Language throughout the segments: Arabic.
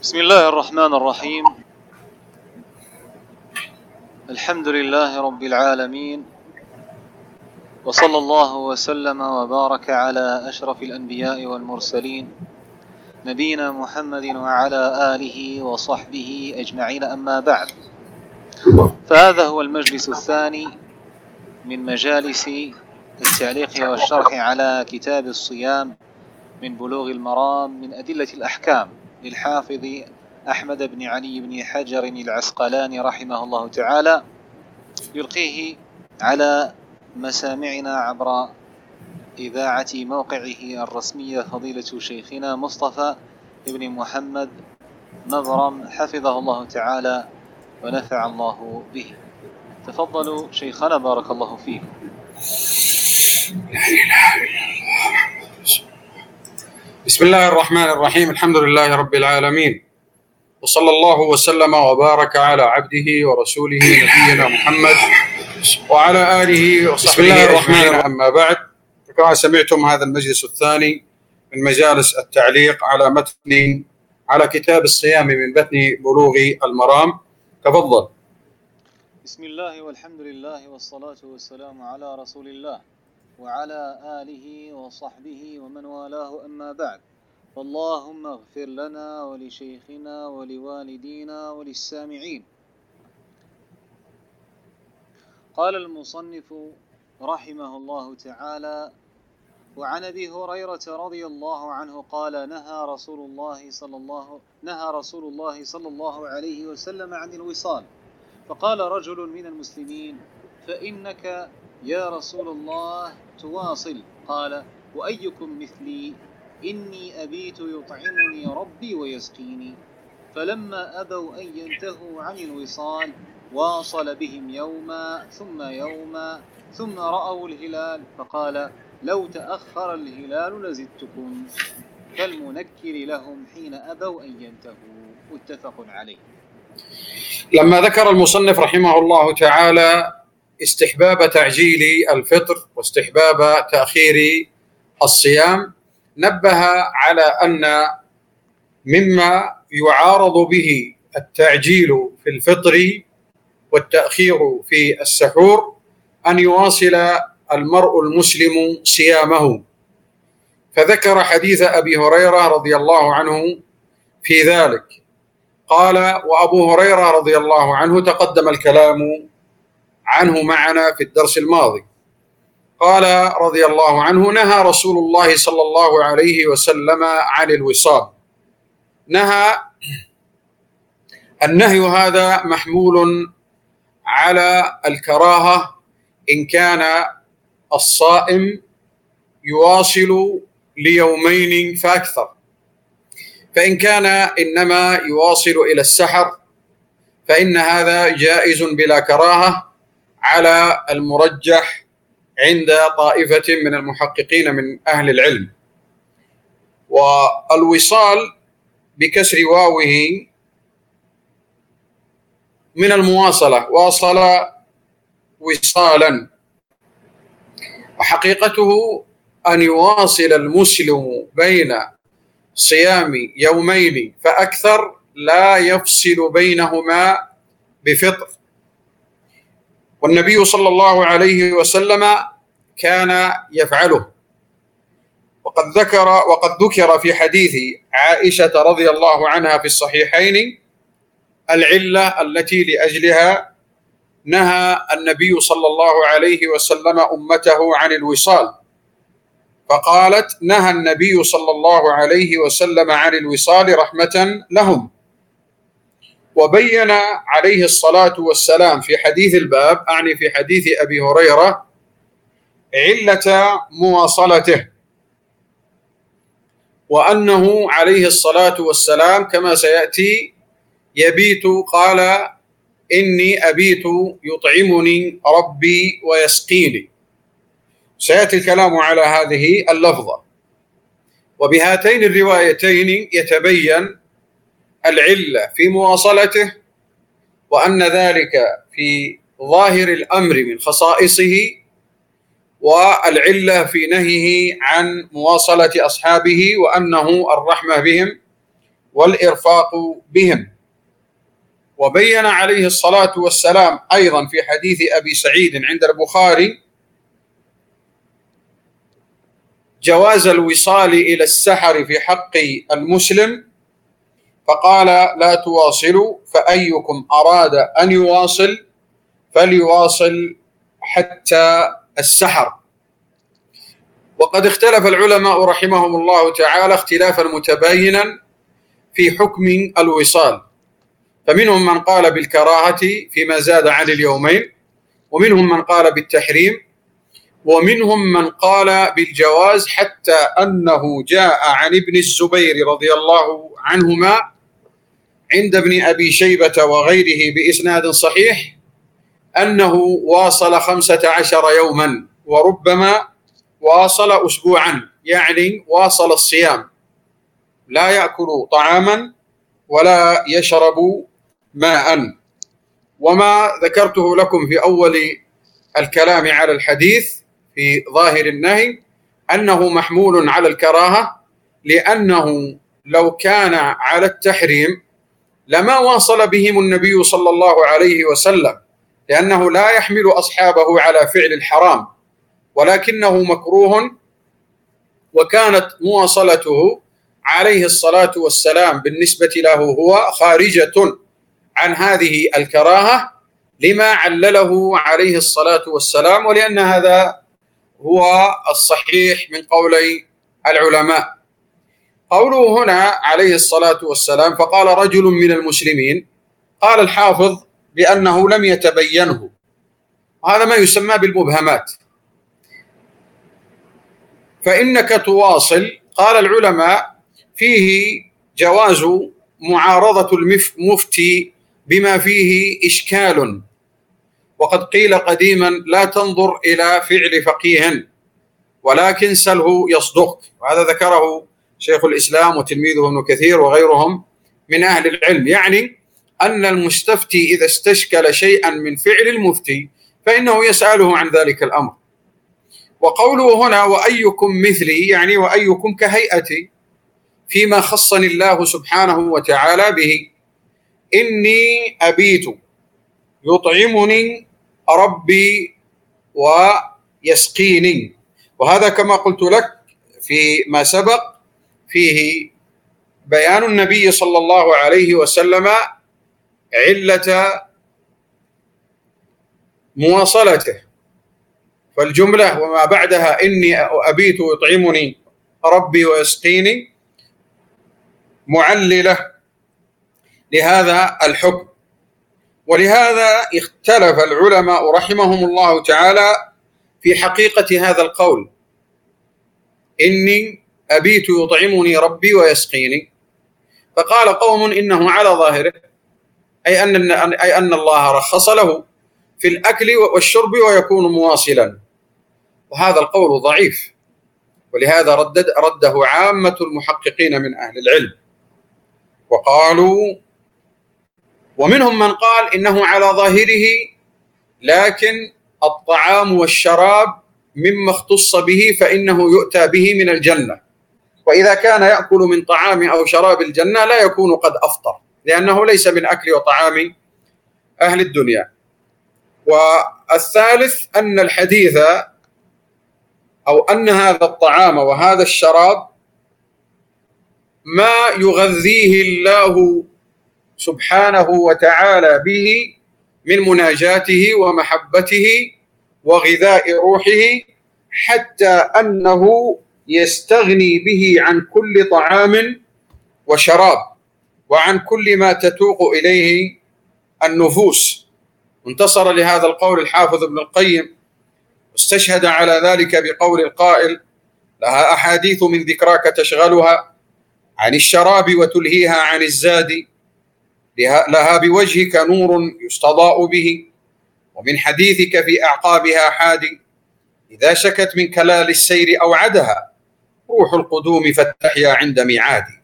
بسم الله الرحمن الرحيم. الحمد لله رب العالمين، وصلى الله وسلم وبارك على أشرف الأنبياء والمرسلين نبينا محمد وعلى آله وصحبه أجمعين، أما بعد، فهذا هو المجلس الثاني من مجالس التعليق والشرح على كتاب الصيام من بلوغ المرام من أدلة الأحكام للحافظ أحمد بن علي بن حجر العسقلاني رحمه الله تعالى، يلقيه على مسامعنا عبر إذاعة موقعه الرسمية فضيلة شيخنا مصطفى بن محمد نظرم حفظه الله تعالى ونفع الله به. تفضلوا شيخنا بارك الله فيكم. بسم الله الرحمن الرحيم. الحمد لله رب العالمين، وصلى الله وسلم وبارك على عبده ورسوله نبينا محمد وعلى آله وصحبه أجمعين، أما بعد. كما سمعتم، هذا المجلس الثاني من مجالس التعليق على متن على كتاب الصيام من متن بلوغ المرام. تفضل. بسم الله والحمد لله والصلاة والسلام على رسول الله وعلى آله وصحبه ومن والاه، أما بعد. اللهم اغفر لنا ولشيخنا ولوالدينا وللسامعين. قال المصنف رحمه الله تعالى: وعن أبي هريرة رضي الله عنه قال: نهى رسول الله صلى الله عليه وسلم عن الوصال، فقال رجل من المسلمين: فإنك يا رسول الله تواصل؟ قال: وأيكم مثلي؟ إني أبيت يطعمني ربي ويسقيني. فلما أبوا أن ينتهوا عن الوصال واصل بهم يوما ثم يوما ثم رأوا الهلال، فقال: لو تأخر الهلال لزدتكم، كالمنكر لهم حين أبوا أن ينتهوا. متفق عليه. لما ذكر المصنف رحمه الله تعالى استحباب تعجيل الفطر واستحباب تأخير الصيام، نبه على أن مما يعارض به التعجيل في الفطر والتأخير في السحور أن يواصل المرء المسلم صيامه، فذكر حديث أبي هريرة رضي الله عنه في ذلك. قال: وأبو هريرة رضي الله عنه تقدم الكلام عنه معنا في الدرس الماضي. قال رضي الله عنه: نهى رسول الله صلى الله عليه وسلم عن الوصال. النهي هذا محمول على الكراهة إن كان الصائم يواصل ليومين فأكثر، فإن كان إنما يواصل إلى السحر فإن هذا جائز بلا كراهة على المرجح عند طائفة من المحققين من أهل العلم. والوصال بكسر واوه من المواصلة، واصل وصالا، وحقيقته أن يواصل المسلم بين صيام يومين فأكثر لا يفصل بينهما بفطر. والنبي صلى الله عليه وسلم كان يفعله، وقد ذكر في حديث عائشة رضي الله عنها في الصحيحين العلة التي لأجلها نهى النبي صلى الله عليه وسلم أمته عن الوصال، فقالت: نهى النبي صلى الله عليه وسلم عن الوصال رحمة لهم. وبين عليه الصلاة والسلام في حديث الباب، أعني في حديث أبي هريرة، علة مواصلته، وأنه عليه الصلاة والسلام كما سيأتي يبيت، قال: إني أبيت يطعمني ربي ويسقيني. سيأتي الكلام على هذه اللفظة. وبهاتين الروايتين يتبين العلة في مواصلته، وأن ذلك في ظاهر الأمر من خصائصه، والعلة في نهيه عن مواصلة أصحابه وأنه الرحمة بهم والإرفاق بهم. وبين عليه الصلاة والسلام أيضا في حديث أبي سعيد عند البخاري جواز الوصال إلى السحر في حق المسلم، فقال: لا تواصلوا، فأيكم أراد أن يواصل فليواصل حتى السحر. وقد اختلف العلماء رحمهم الله تعالى اختلافا متباينا في حكم الوصال، فمنهم من قال بالكراهة فيما زاد عن اليومين، ومنهم من قال بالتحريم، ومنهم من قال بالجواز، حتى أنه جاء عن ابن الزبير رضي الله عنهما عند ابن أبي شيبة وغيره بإسناد صحيح أنه واصل 15 يوما، وربما واصل أسبوعا، يعني واصل الصيام، لا يأكل طعاما ولا يشرب ماء. وما ذكرته لكم في أول الكلام على الحديث في ظاهر النهي أنه محمول على الكراهة، لأنه لو كان على التحريم لما واصل بهم النبي صلى الله عليه وسلم، لأنه لا يحمل أصحابه على فعل الحرام، ولكنه مكروه، وكانت مواصلته عليه الصلاة والسلام بالنسبة له هو خارجة عن هذه الكراهة لما علله عليه الصلاة والسلام، ولأن هذا هو الصحيح من قولي العلماء. قوله هنا عليه الصلاة والسلام فقال رجل من المسلمين، قال الحافظ بأنه لم يتبينه، وهذا ما يسمى بالمبهمات. فإنك تواصل، قال العلماء فيه جواز معارضة المفتي بما فيه إشكال، وقد قيل قديما لا تنظر إلى فعل فقيه ولكن سله يصدق، وهذا ذكره شيخ الإسلام وتلميذه ابن كثير وغيرهم من أهل العلم، يعني أن المستفتي إذا استشكل شيئا من فعل المفتي فإنه يسأله عن ذلك الأمر. وقوله هنا وأيكم مثلي، يعني وأيكم كهيئتي فيما خصني الله سبحانه وتعالى به، إني أبيت يطعمني ربي ويسقيني. وهذا كما قلت لك فيما سبق فيه بيان النبي صلى الله عليه وسلم علة مواصلته، فالجملة وما بعدها إني أبيت يطعمني ربي ويسقيني معللة لهذا الحكم. ولهذا اختلف العلماء رحمهم الله تعالى في حقيقة هذا القول، إني أبيت يطعمني ربي ويسقيني. فقال قوم إنه على ظاهره، أي أن الله رخص له في الأكل والشرب ويكون مواصلا، وهذا القول ضعيف، ولهذا رده عامة المحققين من أهل العلم. وقالوا، ومنهم من قال إنه على ظاهره، لكن الطعام والشراب مما اختص به فإنه يؤتى به من الجنة، وإذا كان يأكل من طعام أو شراب الجنة لا يكون قد أفطر، لأنه ليس من أكل وطعام أهل الدنيا. والثالث أن الحديث أو أن هذا الطعام وهذا الشراب ما يغذيه الله سبحانه وتعالى به من مناجاته ومحبته وغذاء روحه، حتى أنه يستغني به عن كل طعام وشراب وعن كل ما تتوق إليه النفوس. انتصر لهذا القول الحافظ ابن القيم، واستشهد على ذلك بقول القائل: لها أحاديث من ذكراك تشغلها عن الشراب وتلهيها عن الزاد، لها بوجهك نور يستضاء به، ومن حديثك في أعقابها حادي، إذا شكت من كلال السير أوعدها روح القدوم فاتحيا عند ميعادي.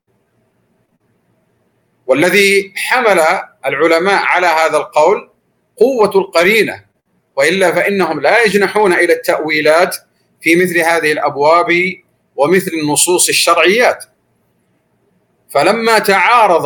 والذي حمل العلماء على هذا القول قوة القرينة، وإلا فإنهم لا يجنحون إلى التأويلات في مثل هذه الأبواب ومثل النصوص الشرعيات. فلما تعارض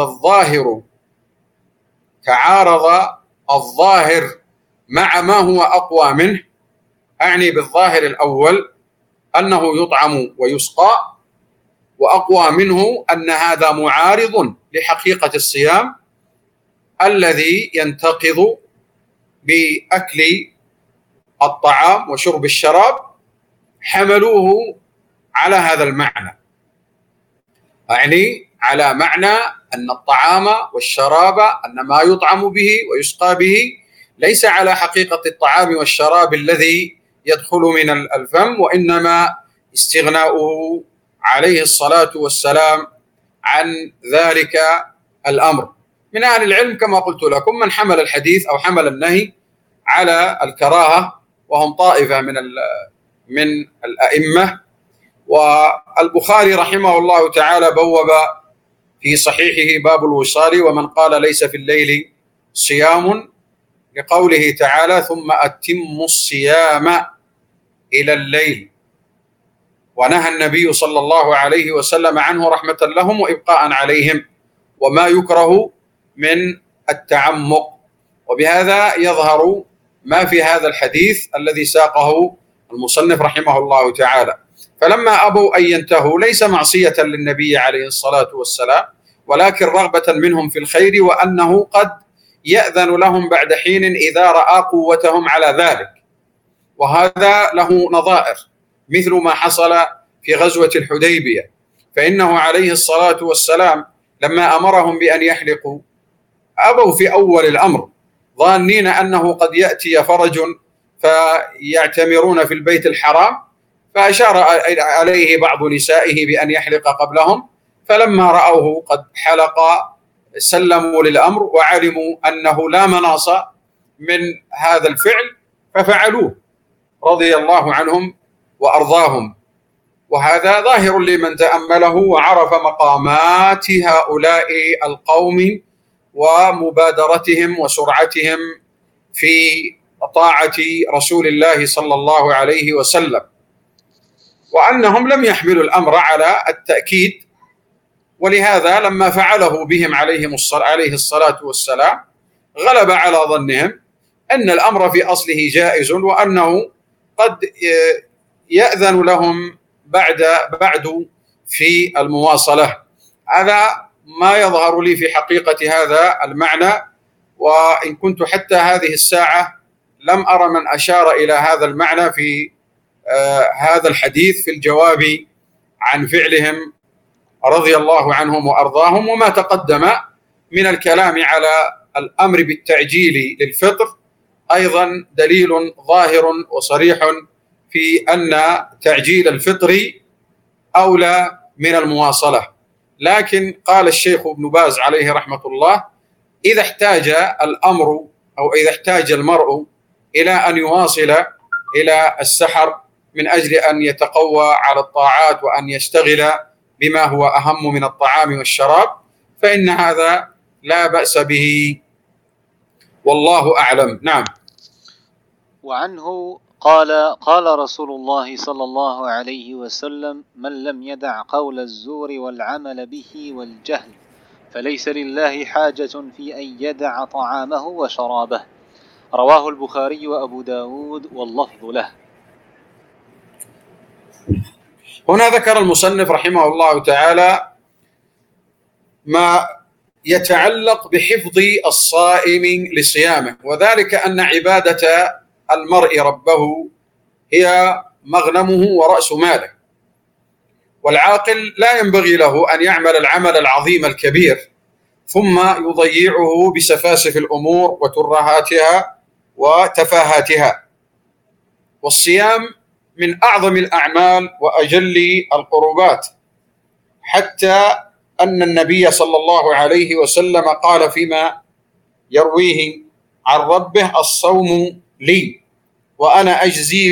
الظاهر مع ما هو أقوى منه، أعني بالظاهر الأول أنه يطعم ويسقى، وأقوى منه أن هذا معارض لحقيقة الصيام الذي ينتقض بأكل الطعام وشرب الشراب، حملوه على هذا المعنى، يعني على معنى أن الطعام والشراب، أن ما يطعم به ويسقى به ليس على حقيقة الطعام والشراب الذي يدخل من الفم، وإنما استغناؤه عليه الصلاة والسلام عن ذلك الأمر. من أهل العلم كما قلت لكم من حمل الحديث أو حمل النهي على الكراهة، وهم طائفة من الأئمة. والبخاري رحمه الله تعالى بوب في صحيحه باب الوصال ومن قال ليس في الليل صيام، لقوله تعالى ثم أتموا الصيام إلى الليل، ونهى النبي صلى الله عليه وسلم عنه رحمة لهم وإبقاء عليهم، وما يكره من التعمق. وبهذا يظهر ما في هذا الحديث الذي ساقه المصنف رحمه الله تعالى. فلما أبوا أن ينتهوا ليس معصية للنبي عليه الصلاة والسلام، ولكن رغبة منهم في الخير، وأنه قد يأذن لهم بعد حين إذا رأى قوتهم على ذلك. وهذا له نظائر، مثل ما حصل في غزوة الحديبية، فإنه عليه الصلاة والسلام لما أمرهم بأن يحلقوا أبوا في أول الأمر، ظانين أنه قد يأتي فرج فيعتمرون في البيت الحرام، فأشار عليه بعض نسائه بأن يحلق قبلهم، فلما رأوه قد حلق سلموا للأمر وعلموا أنه لا مناص من هذا الفعل ففعلوه رضي الله عنهم وأرضاهم. وهذا ظاهر لمن تأمله وعرف مقامات هؤلاء القوم ومبادرتهم وسرعتهم في طاعة رسول الله صلى الله عليه وسلم، وأنهم لم يحملوا الأمر على التأكيد. ولهذا لما فعله بهم عليه الصلاة والسلام غلب على ظنهم أن الأمر في أصله جائز، وأنه قد يأذن لهم بعد في المواصلة. هذا ما يظهر لي في حقيقة هذا المعنى، وإن كنت حتى هذه الساعة لم أرى من أشار إلى هذا المعنى في هذا الحديث في الجواب عن فعلهم رضي الله عنهم وأرضاهم. وما تقدم من الكلام على الأمر بالتعجيل للفطر أيضا دليل ظاهر وصريح في أن تعجيل الفطر أولى من المواصلة. لكن قال الشيخ ابن باز عليه رحمة الله إذا احتاج الأمر أو إذا احتاج المرء إلى أن يواصل إلى السحر من أجل أن يتقوى على الطاعات وأن يشتغل بما هو أهم من الطعام والشراب، فإن هذا لا بأس به، والله أعلم. نعم. وعنه قال رسول الله صلى الله عليه وسلم من لم يدع قول الزور والعمل به والجهل فليس لله حاجة في أن يدع طعامه وشرابه. رواه البخاري وأبو داود واللفظ له. هنا ذكر المصنف رحمه الله تعالى ما يتعلق بحفظ الصائم لصيامه، وذلك أن عبادة المرء ربه هي مغنمه ورأس ماله، والعاقل لا ينبغي له أن يعمل العمل العظيم الكبير ثم يضيعه بسفاسف الأمور وترهاتها وتفاهاتها. والصيام من أعظم الأعمال وأجل القربات، حتى أن النبي صلى الله عليه وسلم قال فيما يرويه عن ربه الصوم لي وأنا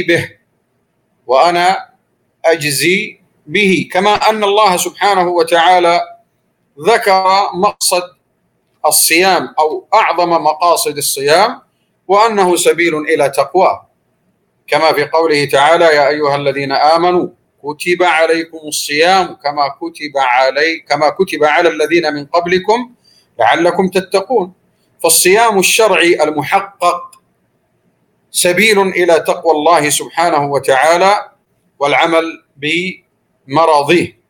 أجزي به، كما أن الله سبحانه وتعالى ذكر مقصد الصيام أو أعظم مقاصد الصيام وأنه سبيل إلى تقوى، كما في قوله تعالى يا أيها الذين آمنوا كتب عليكم الصيام كما كتب على الذين من قبلكم لعلكم تتقون. فالصيام الشرعي المحقق سبيل إلى تقوى الله سبحانه وتعالى والعمل بمراضيه.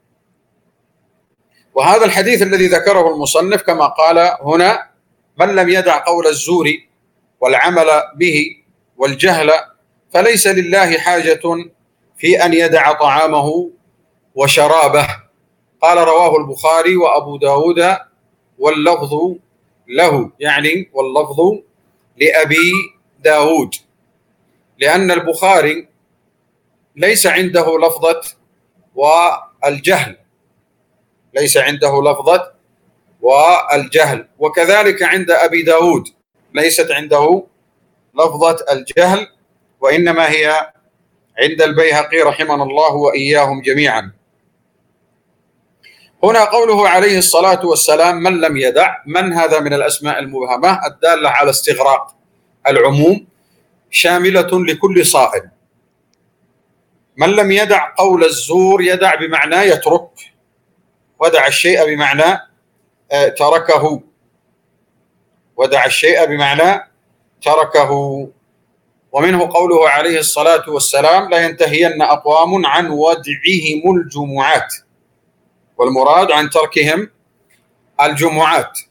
وهذا الحديث الذي ذكره المصنف كما قال هنا: من لم يدع قول الزور والعمل به والجهل فليس لله حاجة في أن يدع طعامه وشرابه. قال: رواه البخاري وأبو داود واللفظ له، يعني واللفظ لأبي داود، لأن البخاري ليس عنده لفظة والجهل، وكذلك عند أبي داود ليست عنده لفظة الجهل، وإنما هي عند البيهقي رحمنا الله وإياهم جميعا. هنا قوله عليه الصلاة والسلام: من لم يدع، من هذا من الأسماء المبهمة الدالة على استغراق العموم شاملة لكل صائم. من لم يدع قول الزور، يدع بمعنى يترك، ودع الشيء بمعنى تركه، ومنه قوله عليه الصلاة والسلام: لا ينتهين أقوام عن ودعهم الجمعات، والمراد عن تركهم الجمعات.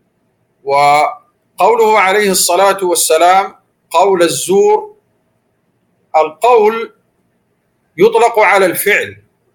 وقوله عليه الصلاة والسلام: قول الزور، القول يطلق على الفعل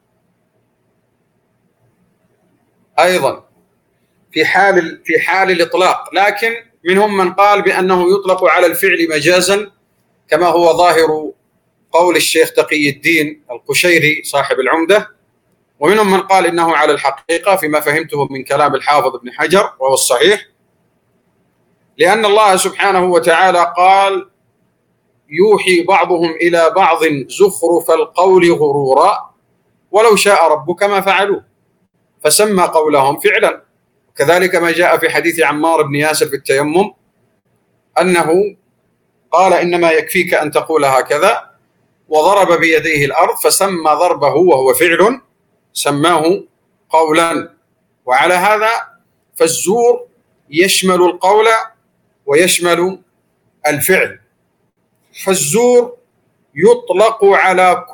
أيضا في حال الإطلاق، لكن منهم من قال بأنه يطلق على الفعل مجازا، كما هو ظاهر قول الشيخ تقي الدين القشيري صاحب العمدة، ومنهم من قال إنه على الحقيقة فيما فهمته من كلام الحافظ ابن حجر، وهو الصحيح، لأن الله سبحانه وتعالى قال: يوحي بعضهم إلى بعض زخرف القول غرورا ولو شاء ربك ما فعلوه، فسمى قولهم فعلا. كذلك ما جاء في حديث عمار بن ياسر في التيمم أنه قال: إنما يكفيك أن تقول هكذا، وضرب بيديه الأرض فسمى ضربه وهو فعل سماه قولا. وعلى هذا فالزور يشمل القول ويشمل الفعل، فالزور يطلق على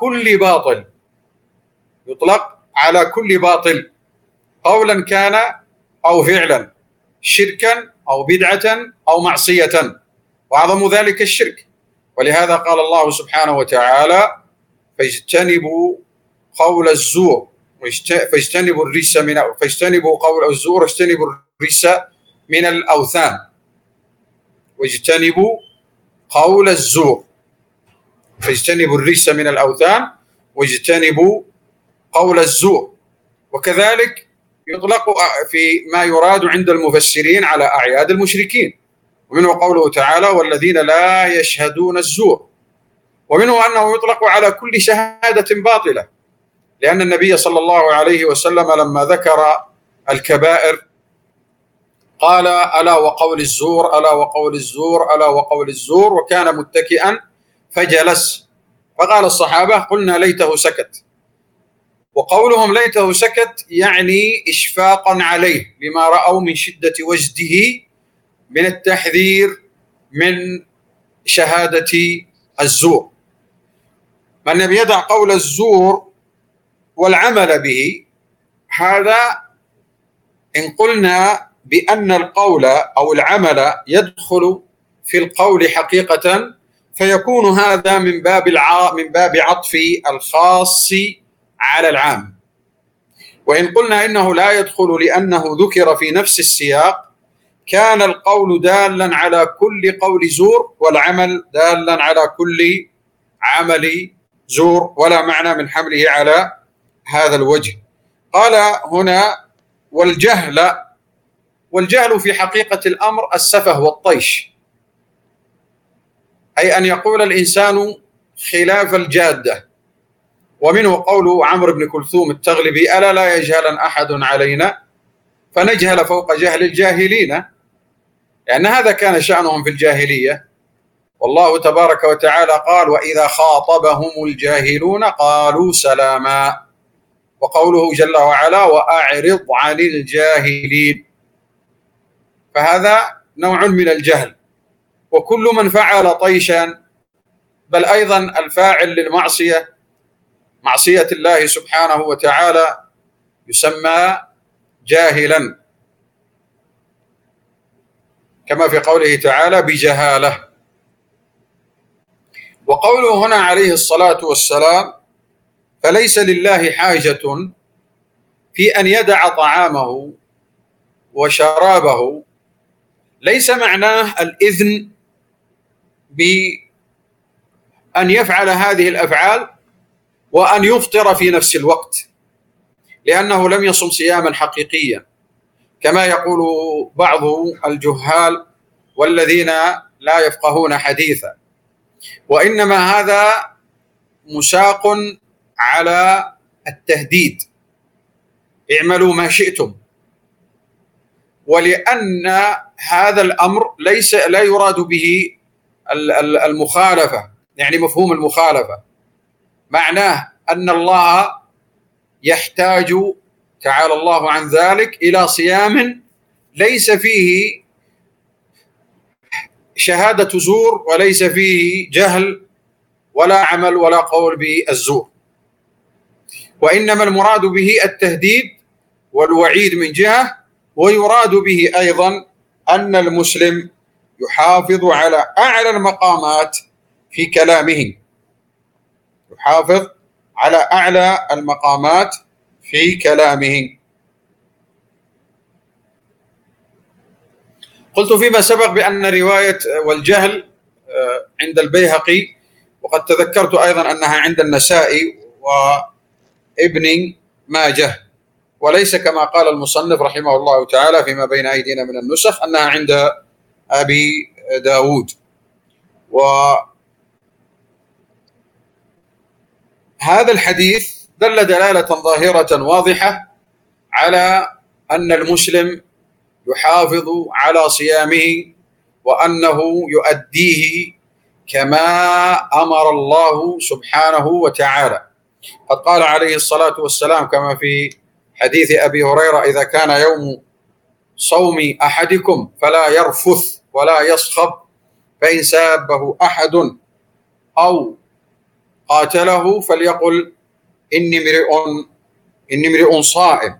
كل باطل، قولا كان أو فعلا، شركا أو بدعة أو معصية، وأعظم ذلك الشرك. ولهذا قال الله سبحانه وتعالى: فاجتنبوا قول الزور فاجتنبوا قول الزور واجتنبوا الرجس من الأوثان. واجتنبوا قول الزور فاجتنبوا الرجس من الأوثان واجتنبوا قول الزور. وكذلك يطلق في ما يراد عند المفسرين على أعياد المشركين، ومنه قوله تعالى: والذين لا يشهدون الزور. ومنه أنه يطلق على كل شهادة باطلة، لأن النبي صلى الله عليه وسلم لما ذكر الكبائر قال: ألا وقول الزور، ألا وقول الزور، ألا وقول الزور، وكان متكئا فجلس، فقال الصحابة: قلنا ليته سكت. وقولهم ليته سكت يعني إشفاقا عليه لما رأوا من شدة وجده من التحذير من شهادة الزور. من لم يدع قول الزور والعمل به، هذا إن قلنا بأن القول أو العمل يدخل في القول حقيقة، فيكون هذا من باب عطف الخاص على العام. وإن قلنا إنه لا يدخل لأنه ذكر في نفس السياق، كان القول دالا على كل قول زور، والعمل دالا على كل عمل زور، ولا معنى من حمله على هذا الوجه. قال هنا: والجهل في حقيقة الأمر السفه والطيش، أي أن يقول الإنسان خلاف الجادة. ومنه قول عمرو بن كلثوم التغلبي: ألا لا يجهل أحد علينا فنجهل فوق جهل الجاهلين، لأن هذا كان شأنهم في الجاهلية، والله تبارك وتعالى قال: وإذا خاطبهم الجاهلون قالوا سلاما. وقوله جل وعلا: وأعرض عن الجاهلين. فهذا نوع من الجهل. وكل من فعل طيشا، بل أيضا الفاعل للمعصية، معصية الله سبحانه وتعالى، يسمى جاهلا، كما في قوله تعالى: بجهالة. وقوله هنا عليه الصلاة والسلام: فليس لله حاجة في أن يدع طعامه وشرابه، ليس معناه الإذن بأن يفعل هذه الأفعال وأن يفطر في نفس الوقت، لأنه لم يصم صياما حقيقيا كما يقول بعض الجهال والذين لا يفقهون حديثا، وإنما هذا مساق على التهديد: اعملوا ما شئتم. ولأن هذا الأمر لا يراد به المخالفة، يعني مفهوم المخالفة، معناه أن الله يحتاج تعالى الله عن ذلك إلى صيام ليس فيه شهادة زور، وليس فيه جهل ولا عمل ولا قول بالزور، وإنما المراد به التهديد والوعيد من جهة، ويراد به أيضا أن المسلم يحافظ على أعلى المقامات في كلامه، يحافظ على أعلى المقامات في كلامه. قلت فيما سبق بأن رواية والجهل عند البيهقي، وقد تذكرت أيضا أنها عند النسائي وابن ماجه، وليس كما قال المصنف رحمه الله تعالى فيما بين أيدينا من النسخ أنها عند أبي داود. وهذا الحديث دل دلالة ظاهرة واضحة على أن المسلم يحافظ على صيامه، وأنه يؤديه كما أمر الله سبحانه وتعالى. قد قال عليه الصلاة والسلام كما في حديث أبي هريرة: إذا كان يوم صوم أحدكم فلا يرفث ولا يصخب، فإن سابه أحد أو قاتله فليقل إني امرئ صائم.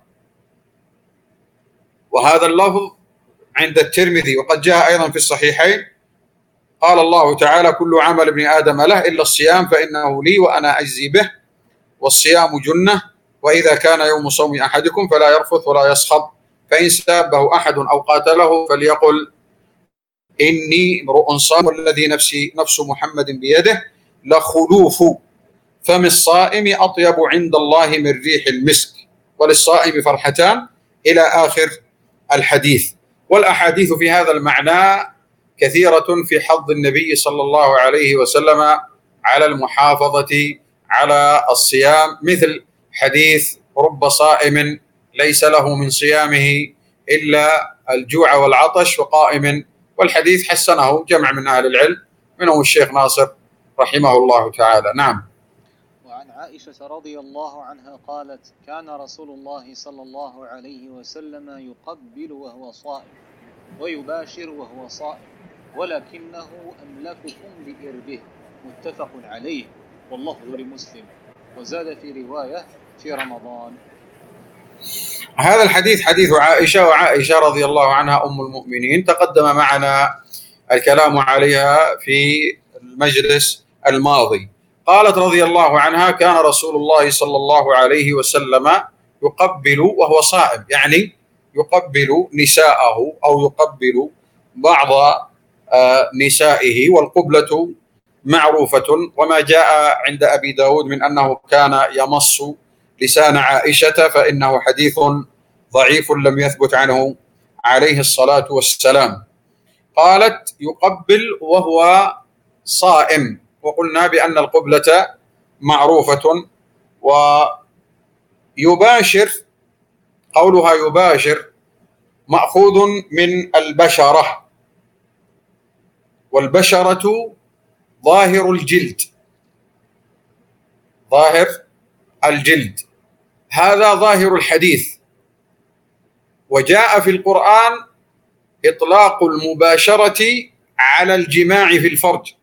وهذا اللفظ عند الترمذي، وقد جاء أيضا في الصحيحين: قال الله تعالى: كل عمل ابن آدم له إلا الصيام فإنه لي وأنا أجزي به، والصيام جنة، وإذا كان يوم صوم أحدكم فلا يرفث ولا يصخب، فإن سابه أحد أو قاتله فليقل إني امرؤ صائم، والذي نفس محمد بيده لخلوف فم الصائم أطيب عند الله من ريح المسك، وللصائم فرحتان، إلى آخر الحديث. والأحاديث في هذا المعنى كثيرة في حض النبي صلى الله عليه وسلم على المحافظة على الصيام، مثل حديث: رب صائم ليس له من صيامه إلا الجوع والعطش وقائم، والحديث حسنه جمع من أهل العلم منهم الشيخ ناصر رحمه الله تعالى. نعم. وعن عائشة رضي الله عنها قالت: كان رسول الله صلى الله عليه وسلم يقبل وهو صائم ويباشر وهو صائم، ولكنه أملككم بإربه. متفق عليه، واللفظ لمسلم، وزاد في رواية: في رمضان. هذا الحديث حديث عائشة، وعائشة رضي الله عنها أم المؤمنين تقدم معنا الكلام عليها في المجلس الماضي. قالت رضي الله عنها: كان رسول الله صلى الله عليه وسلم يقبل وهو صائم، يعني يقبل نساءه أو يقبل بعض نسائه، والقبلة معروفة، وما جاء عند أبي داود من أنه كان يمص لسان عائشة فإنه حديث ضعيف لم يثبت عنه عليه الصلاة والسلام. قالت: يقبل وهو صائم، وقلنا بأن القبلة معروفة. ويباشر، قولها يباشر مأخوذ من البشرة، والبشرة ظاهر الجلد، ظاهر الجلد، هذا ظاهر الحديث. وجاء في القرآن إطلاق المباشرة على الجماع في الفرج،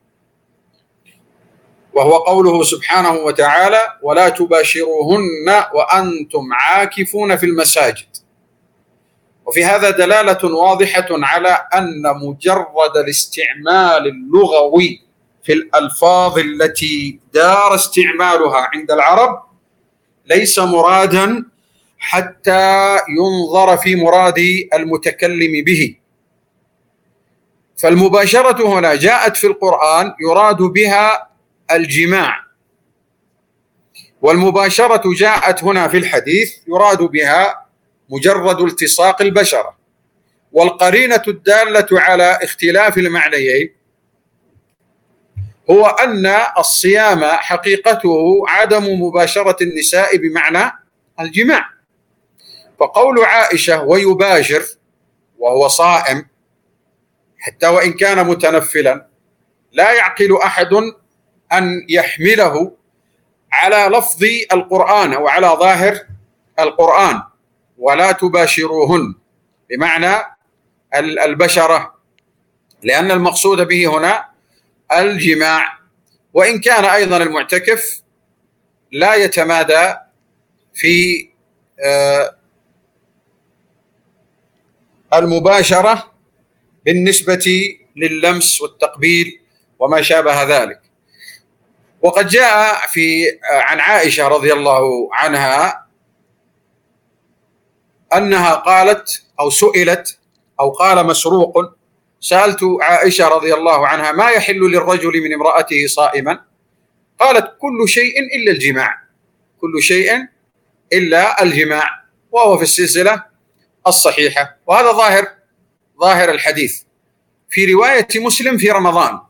وهو قوله سبحانه وتعالى: ولا تباشروهن وأنتم عاكفون في المساجد. وفي هذا دلالة واضحة على أن مجرد الاستعمال اللغوي في الألفاظ التي دار استعمالها عند العرب ليس مرادا حتى ينظر في مراد المتكلم به. فالمباشرة هنا جاءت في القرآن يراد بها الجماع، والمباشرة جاءت هنا في الحديث يراد بها مجرد التصاق البشرة. والقرينة الدالة على اختلاف المعنيين هو أن الصيام حقيقته عدم مباشرة النساء بمعنى الجماع. فقول عائشة ويباشر وهو صائم حتى وإن كان متنفلا لا يعقل أحد أن يحمله على لفظ القرآن أو على ظاهر القرآن، ولا تباشروهن بمعنى البشرة، لأن المقصود به هنا الجماع. وإن كان أيضا المعتكف لا يتمادى في المباشرة بالنسبة لللمس والتقبيل وما شابه ذلك. وقد جاء عن عائشة رضي الله عنها أنها قالت أو سئلت أو قال مسروق: سألت عائشة رضي الله عنها ما يحل للرجل من امرأته صائما؟ قالت: كل شيء إلا الجماع، كل شيء إلا الجماع، وهو في السلسلة الصحيحة. وهذا ظاهر الحديث. في رواية مسلم في رمضان.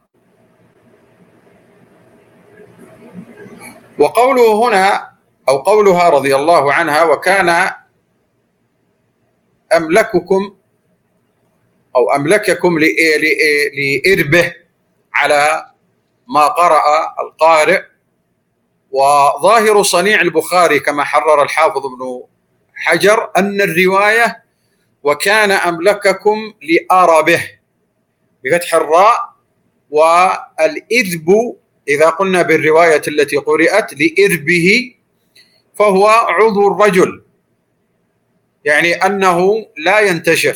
وقوله هنا أو قولها رضي الله عنها: وكان أملككم أو أملككم لإربه، على ما قرأ القارئ. وظاهر صنيع البخاري كما حرر الحافظ ابن حجر أن الرواية وكان أملككم لأربه بفتح الراء، والإذب إذا قلنا بالرواية التي قرأت لإربه فهو عضو الرجل، يعني أنه لا ينتشر،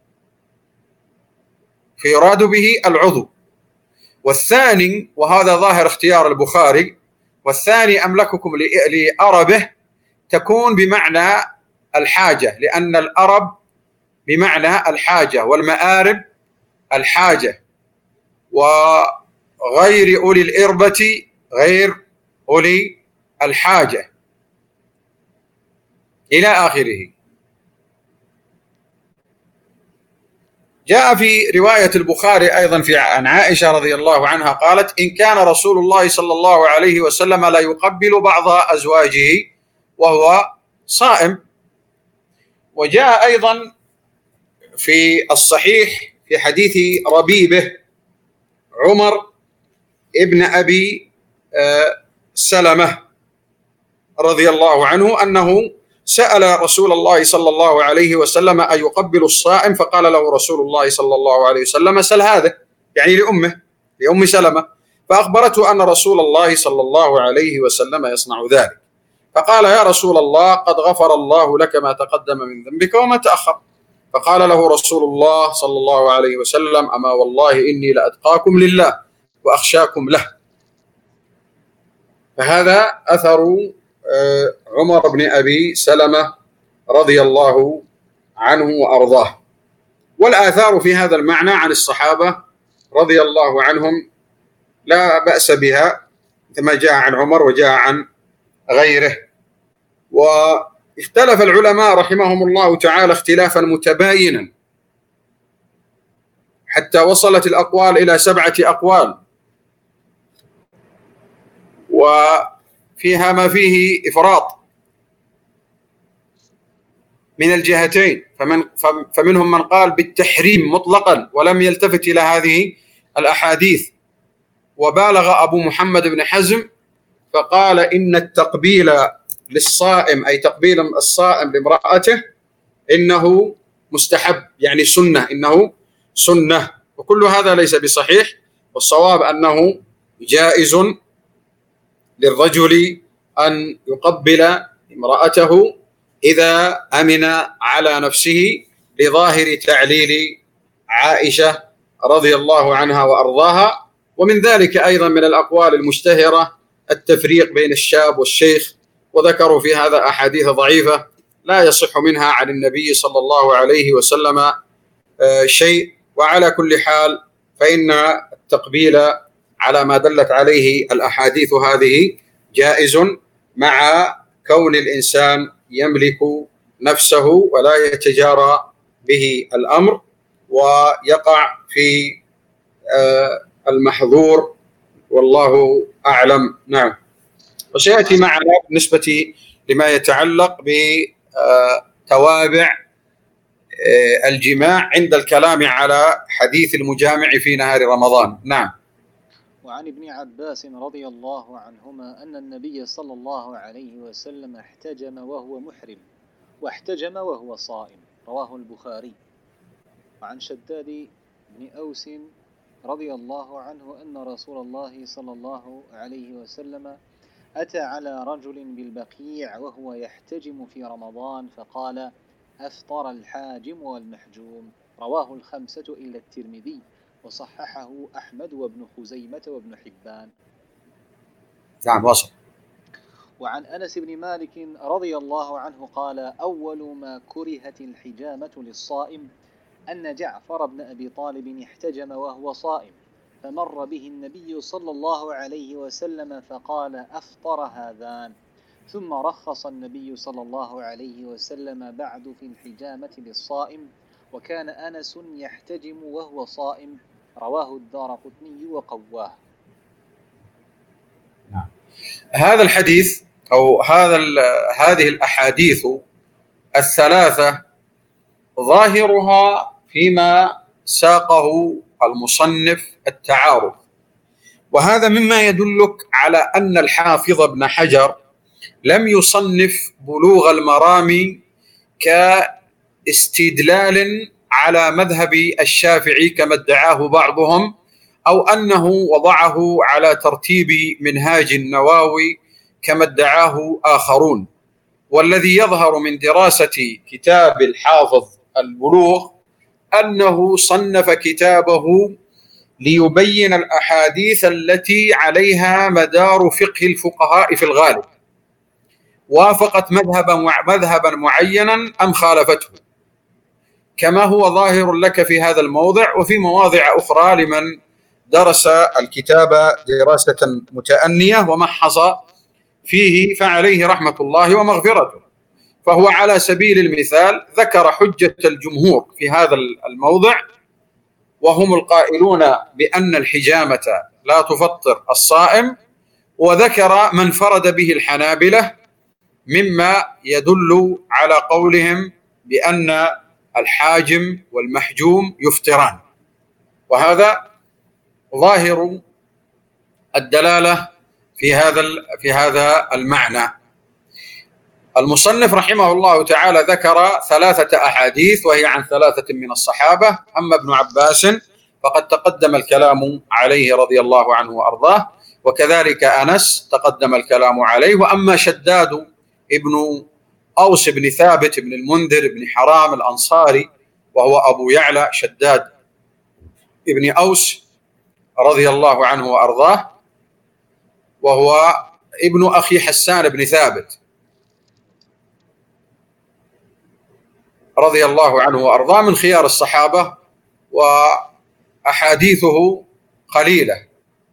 فيراد به العضو. والثاني، وهذا ظاهر اختيار البخاري، والثاني أملككم لأربه تكون بمعنى الحاجة، لأن الأرب بمعنى الحاجة، والمآرب الحاجة، وغير أولي الإربة غير أولي الحاجة إلى آخره. جاء في رواية البخاري أيضا عن عائشة رضي الله عنها قالت: إن كان رسول الله صلى الله عليه وسلم لا يقبل بعض أزواجه وهو صائم. وجاء أيضا في الصحيح في حديث ربيبه عمر ابن أبي سلمة رضي الله عنه أنه سأل رسول الله صلى الله عليه وسلم أيقبل الصائم؟ فقال له رسول الله صلى الله عليه وسلم: سل هذا، يعني لأم سلمة. فأخبرته أن رسول الله صلى الله عليه وسلم يصنع ذلك. فقال: يا رسول الله قد غفر الله لك ما تقدم من ذنبك وما تأخر. فقال له رسول الله صلى الله عليه وسلم: أما والله إني لأتقاكم لله وأخشاكم له. فهذا أثر عمر بن أبي سلمة رضي الله عنه وأرضاه. والآثار في هذا المعنى عن الصحابة رضي الله عنهم لا بأس بها، كما جاء عن عمر وجاء عن غيره. واختلف العلماء رحمهم الله تعالى اختلافا متباينا حتى وصلت الأقوال إلى 7 أقوال، وفيها ما فيه إفراط من الجهتين. فمنهم من قال بالتحريم مطلقا ولم يلتفت إلى هذه الأحاديث، وبالغ أبو محمد بن حزم فقال إن التقبيل للصائم، أي تقبيل الصائم لامرأته، إنه مستحب، يعني سنة، إنه سنة. وكل هذا ليس بصحيح، والصواب أنه جائز للرجل أن يقبل امرأته إذا أمن على نفسه لظاهر تعليل عائشة رضي الله عنها وأرضاها. ومن ذلك أيضا من الأقوال المشتهرة التفريق بين الشاب والشيخ، وذكروا في هذا أحاديث ضعيفة لا يصح منها عن النبي صلى الله عليه وسلم شيء. وعلى كل حال فإن التقبيل على ما دلت عليه الأحاديث هذه جائز، مع كون الإنسان يملك نفسه ولا يتجارى به الأمر ويقع في المحظور، والله أعلم. نعم. وسيأتي معنا بالنسبة لما يتعلق بتوابع الجماع عند الكلام على حديث المجامع في نهار رمضان. نعم. وعن ابن عباس رضي الله عنهما أن النبي صلى الله عليه وسلم احتجم وهو محرم واحتجم وهو صائم، رواه البخاري. وعن شداد بن أوس رضي الله عنه أن رسول الله صلى الله عليه وسلم أتى على رجل بالبقيع وهو يحتجم في رمضان فقال: أفطر الحاجم والمحجوم، رواه الخمسة إلا الترمذي، وصححه أحمد وابن خزيمة وابن حبان. نعم. وصل. وعن أنس بن مالك رضي الله عنه قال: أول ما كرهت الحجامة للصائم أن جعفر بن أبي طالب احتجم وهو صائم، فمر به النبي صلى الله عليه وسلم فقال: أفطر هذان. ثم رخص النبي صلى الله عليه وسلم بعد في الحجامة للصائم، وكان أنس يحتجم وهو صائم، رواه الدارقطني وقواه. هذا الحديث أو هذه الأحاديث الثلاثة ظاهرها فيما ساقه المصنف التعارض، وهذا مما يدلك على أن الحافظ ابن حجر لم يصنف بلوغ المرام كاستدلال على مذهب الشافعي كما ادعاه بعضهم، أو أنه وضعه على ترتيب منهاج النووي كما ادعاه آخرون. والذي يظهر من دراسة كتاب الحافظ البلوغ أنه صنف كتابه ليبين الأحاديث التي عليها مدار فقه الفقهاء في الغالب، وافقت مذهبا معينا أم خالفته، كما هو ظاهر لك في هذا الموضع وفي مواضع أخرى لمن درس الكتاب دراسة متأنية ومحص فيه فعليه رحمة الله ومغفرته. فهو على سبيل المثال ذكر حجة الجمهور في هذا الموضع، وهم القائلون بأن الحجامة لا تفطر الصائم، وذكر من فرد به الحنابلة مما يدل على قولهم بأن الحاجم والمحجوم يفطران، وهذا ظاهر الدلالة في هذا المعنى. المصنف رحمه الله تعالى ذكر ثلاثة أحاديث وهي عن ثلاثة من الصحابة. أما ابن عباس فقد تقدم الكلام عليه رضي الله عنه وأرضاه، وكذلك أنس تقدم الكلام عليه. وأما شداد ابن أوس بن ثابت بن المنذر بن حرام الأنصاري وهو أبو يعلى شداد ابن أوس رضي الله عنه وأرضاه، وهو ابن أخي حسان بن ثابت رضي الله عنه وأرضاه، من خيار الصحابة وأحاديثه قليلة،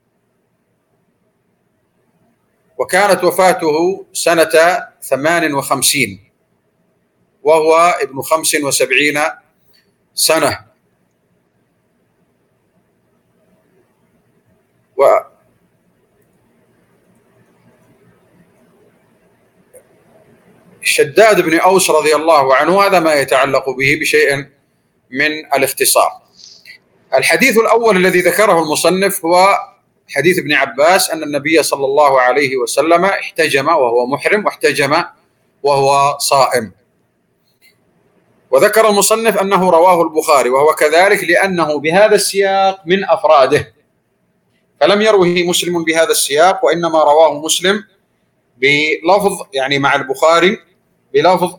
وكانت وفاته سنة 58 وهو ابن 75 سنة. شداد بن أوس رضي الله عنه هذا ما يتعلق به بشيء من الاختصار. الحديث الأول الذي ذكره المصنف هو حديث ابن عباس أن النبي صلى الله عليه وسلم احتجم وهو محرم واحتجم وهو صائم. وذكر المصنف أنه رواه البخاري، وهو كذلك لأنه بهذا السياق من أفراده، فلم يروه مسلم بهذا السياق، وإنما رواه مسلم بلفظ يعني مع البخاري بلفظ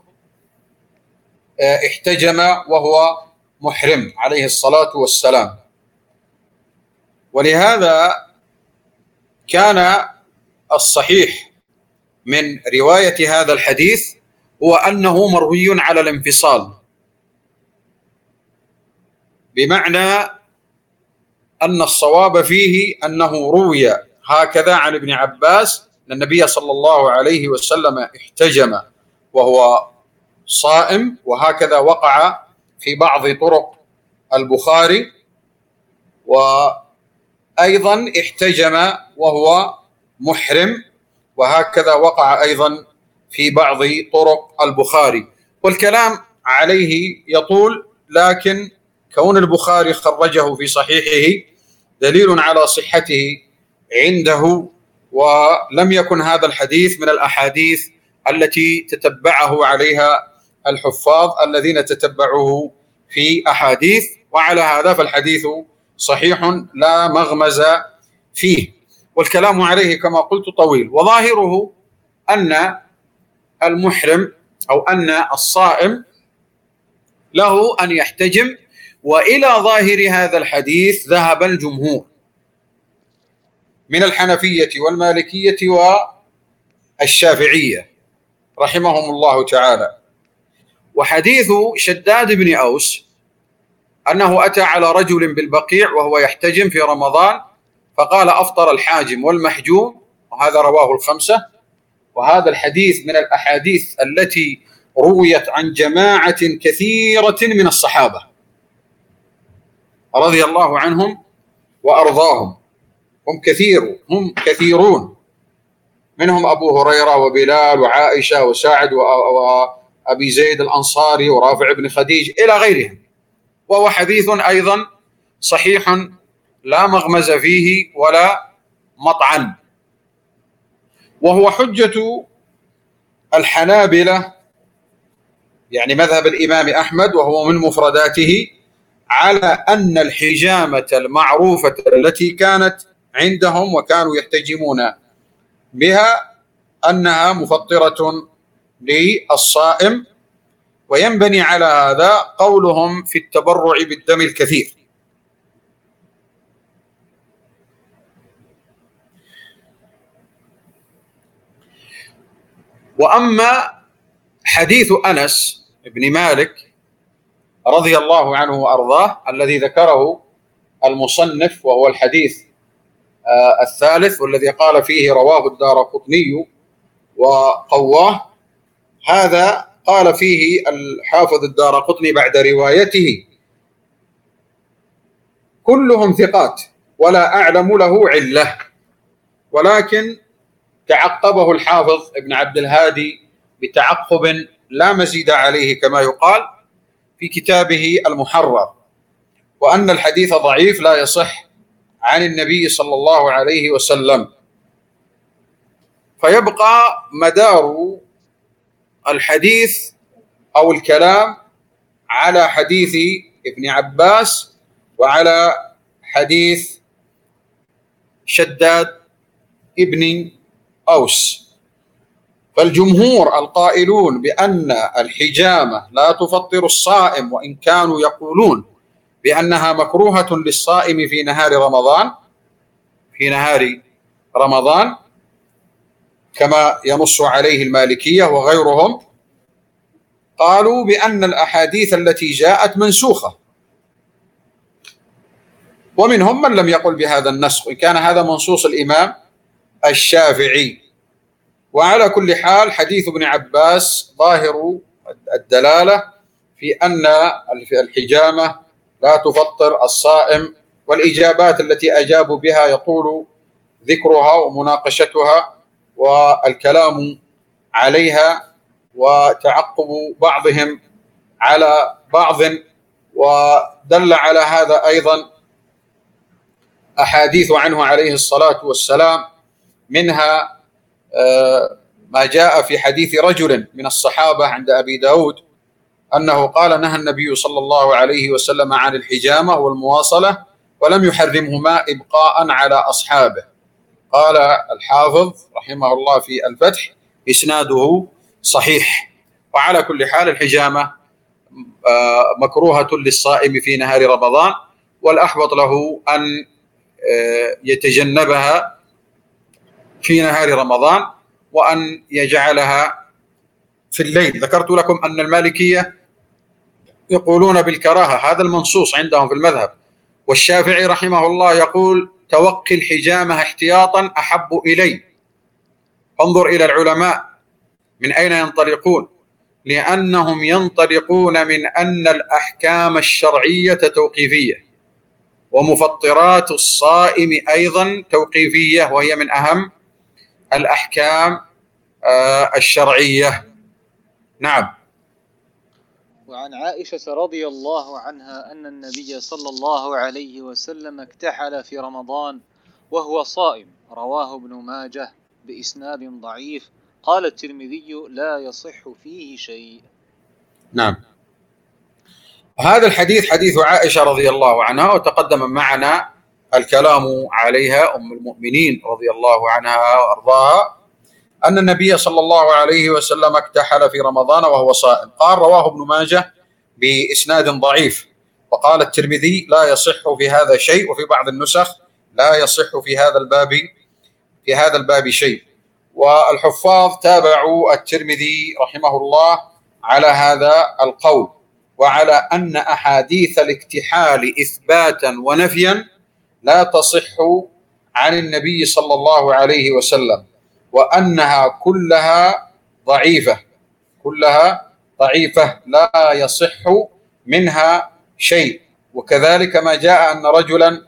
احتجم وهو محرم عليه الصلاة والسلام. ولهذا كان الصحيح من رواية هذا الحديث هو أنه مروي على الانفصال، بمعنى أن الصواب فيه أنه روي هكذا عن ابن عباس أن النبي صلى الله عليه وسلم احتجم وهو صائم، وهكذا وقع في بعض طرق البخاري، وأيضا احتجم وهو محرم، وهكذا وقع أيضا في بعض طرق البخاري. والكلام عليه يطول، لكن كون البخاري خرجه في صحيحه دليل على صحته عنده، ولم يكن هذا الحديث من الأحاديث التي تتبعه عليها الحفاظ الذين تتبعوه في أحاديث، وعلى هذا فالحديث صحيح لا مغمز فيه. والكلام عليه كما قلت طويل، وظاهره أن المحرم أو أن الصائم له أن يحتجم، وإلى ظاهر هذا الحديث ذهب الجمهور من الحنفية والمالكية والشافعية رحمهم الله تعالى. وحديث شداد بن أوس أنه أتى على رجل بالبقيع وهو يحتجم في رمضان فقال أفطر الحاجم والمحجوم، وهذا رواه الخمسة. وهذا الحديث من الأحاديث التي رويت عن جماعة كثيرة من الصحابة رضي الله عنهم وأرضاهم، هم كثيرون، منهم أبو هريرة وبلال وعائشة وسعد وأبي زيد الأنصاري ورافع بن خديج إلى غيرهم. وهو حديث أيضا صحيح لا مغمز فيه ولا مطعن، وهو حجة الحنابلة يعني مذهب الإمام أحمد وهو من مفرداته على أن الحجامة المعروفة التي كانت عندهم وكانوا يحتجمون بها أنها مفطرة للصائم. وينبني على هذا قولهم في التبرع بالدم الكثير. وأما حديث أنس بن مالك رضي الله عنه وأرضاه الذي ذكره المصنف، وهو الحديث الثالث والذي قال فيه رواه الدارقطني وقواه، هذا قال فيه الحافظ الدارقطني بعد روايته كلهم ثقات ولا أعلم له علة، ولكن تعقبه الحافظ ابن عبد الهادي بتعقب لا مزيد عليه كما يقال في كتابه المحرر، وأن الحديث ضعيف لا يصح عن النبي صلى الله عليه وسلم. فيبقى مدار الحديث أو الكلام على حديث ابن عباس وعلى حديث شداد ابن أوس. فالجمهور القائلون بأن الحجامة لا تفطر الصائم، وإن كانوا يقولون بأنها مكروهة للصائم في نهار رمضان كما ينص عليه المالكية وغيرهم، قالوا بأن الأحاديث التي جاءت منسوخة، ومنهم من لم يقل بهذا النسخ، إن كان هذا منصوص الإمام الشافعي. وعلى كل حال حديث ابن عباس ظاهر الدلالة في أن الحجامة لا تفطر الصائم، والإجابات التي أجابوا بها يطول ذكرها ومناقشتها والكلام عليها وتعقب بعضهم على بعض. ودل على هذا أيضا أحاديث عنه عليه الصلاة والسلام، منها ما جاء في حديث رجل من الصحابة عند أبي داود أنه قال: نهى النبي صلى الله عليه وسلم عن الحجامة والمواصلة ولم يحرمهما إبقاء على أصحابه. قال الحافظ رحمه الله في الفتح: إسناده صحيح. وعلى كل حال الحجامة مكروهة للصائم في نهار رمضان، والأحوط له أن يتجنبها في نهار رمضان وأن يجعلها في الليل. ذكرت لكم أن المالكية يقولون بالكراهة، هذا المنصوص عندهم في المذهب، والشافعي رحمه الله يقول: توقي الحجامة احتياطا أحب إلي. انظر إلى العلماء من أين ينطلقون، لأنهم ينطلقون من أن الأحكام الشرعية توقيفية، ومفطرات الصائم أيضا توقيفية، وهي من أهم الأحكام الشرعية. نعم. وعن عائشة رضي الله عنها أن النبي صلى الله عليه وسلم اكتحل في رمضان وهو صائم، رواه ابن ماجه بإسناد ضعيف. قال الترمذي: لا يصح فيه شيء. نعم. هذا الحديث حديث عائشة رضي الله عنها، وتقدم معنا الكلام عليها أم المؤمنين رضي الله عنها وأرضاها، أن النبي صلى الله عليه وسلم اكتحل في رمضان وهو صائم. قال: رواه ابن ماجه بإسناد ضعيف. وقال الترمذي: لا يصح في هذا شيء. وفي بعض النسخ: لا يصح في هذا الباب شيء. والحفاظ تابعوا الترمذي رحمه الله على هذا القول، وعلى أن أحاديث الاكتحال إثباتا ونفيا لا تصح عن النبي صلى الله عليه وسلم، وأنها كلها ضعيفة لا يصح منها شيء. وكذلك ما جاء أن رجلا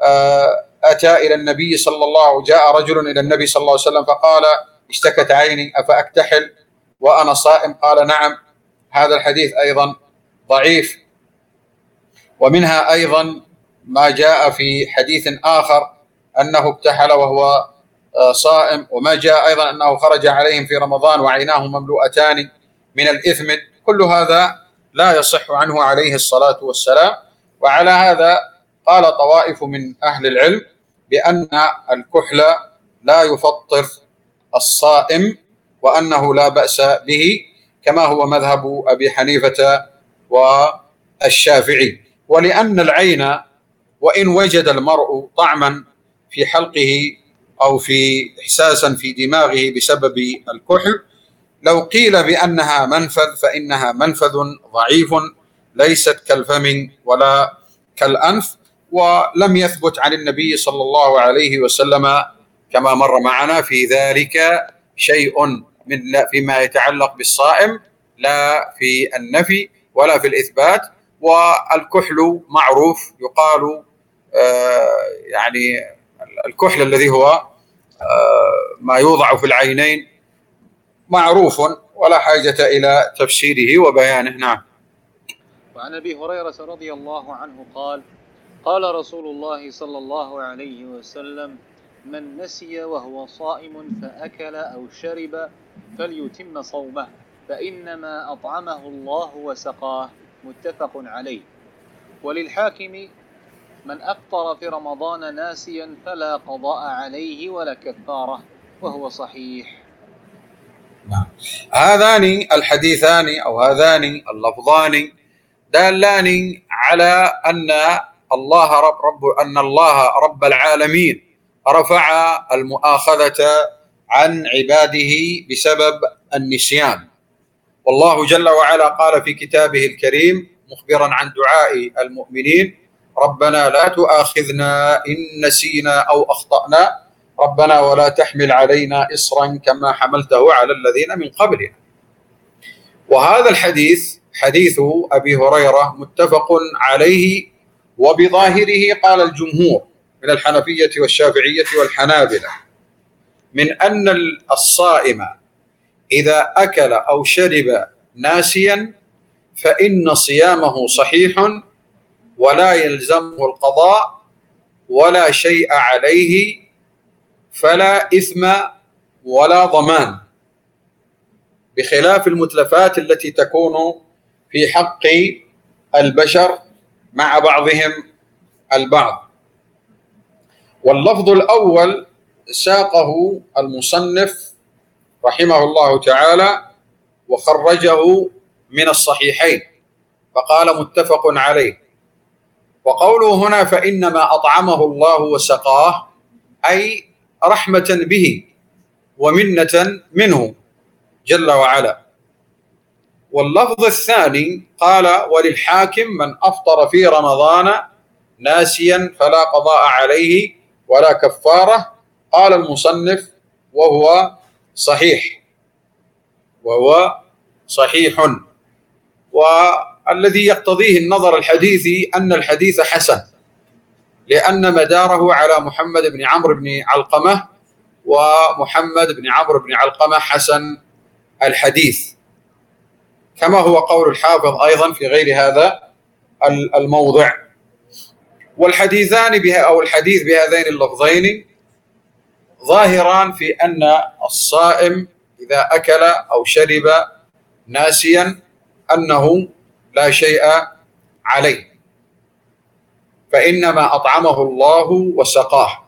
جاء رجل إلى النبي صلى الله عليه وسلم فقال: اشتكت عيني أفأكتحل وأنا صائم؟ قال: نعم. هذا الحديث أيضا ضعيف. ومنها أيضا ما جاء في حديث آخر أنه اكتحل وهو صائم، وما جاء أيضا أنه خرج عليهم في رمضان وعيناه مملوءتان من الإثم. كل هذا لا يصح عنه عليه الصلاة والسلام. وعلى هذا قال طوائف من أهل العلم بأن الكحل لا يفطر الصائم، وأنه لا بأس به، كما هو مذهب أبي حنيفة والشافعي. ولأن العين وإن وجد المرء طعما في حلقه أو في إحساسا في دماغه بسبب الكحل، لو قيل بأنها منفذ فإنها منفذ ضعيف، ليست كالفم ولا كالأنف. ولم يثبت عن النبي صلى الله عليه وسلم كما مر معنا في ذلك شيء فيما يتعلق بالصائم، لا في النفي ولا في الإثبات. والكحل معروف، يقال يعني الكحل الذي هو ما يوضع في العينين معروف، ولا حاجة إلى تفسيره وبيانه. نعم. وعن أبي هريرة رضي الله عنه قال: قال رسول الله صلى الله عليه وسلم: من نسي وهو صائم فأكل أو شرب فليتم صومه، فإنما أطعمه الله وسقاه. متفق عليه. وللحاكم: من أفطر في رمضان ناسيا فلا قضاء عليه ولا كفارة، وهو صحيح. هذان الحديثان أو هذان اللفظان دالان على أن الله رب العالمين رفع المؤاخذة عن عباده بسبب النسيان. والله جل وعلا قال في كتابه الكريم مخبرا عن دعاء المؤمنين: ربنا لا تؤاخذنا إن نسينا أو أخطأنا، ربنا ولا تحمل علينا إصرا كما حملته على الذين من قبلنا. وهذا الحديث حديث أبي هريرة متفق عليه، وبظاهره قال الجمهور من الحنفية والشافعية والحنابلة من أن الصائم إذا أكل أو شرب ناسيا فإن صيامه صحيح ولا يلزمه القضاء، ولا شيء عليه فلا إثم ولا ضمان، بخلاف المتلفات التي تكون في حق البشر مع بعضهم البعض. واللفظ الأول ساقه المصنف رحمه الله تعالى وخرجه من الصحيحين فقال متفق عليه. وقوله هنا فإنما أطعمه الله وسقاه أي رحمة به ومنة منه جل وعلا. واللفظ الثاني قال وللحاكم من أفطر في رمضان ناسيا فلا قضاء عليه ولا كفارة. قال المصنف وهو صحيح، وهو صحيح. والذي يقتضيه النظر الحديثي أن الحديث حسن، لأن مداره على محمد بن عمرو بن علقمة، ومحمد بن عمرو بن علقمة حسن الحديث، كما هو قول الحافظ أيضا في غير هذا الموضع. والحديثان أو الحديث بهذين اللفظين ظاهران في أن الصائم إذا أكل أو شرب ناسيا أنه لا شيء عليه، فإنما أطعمه الله وسقاه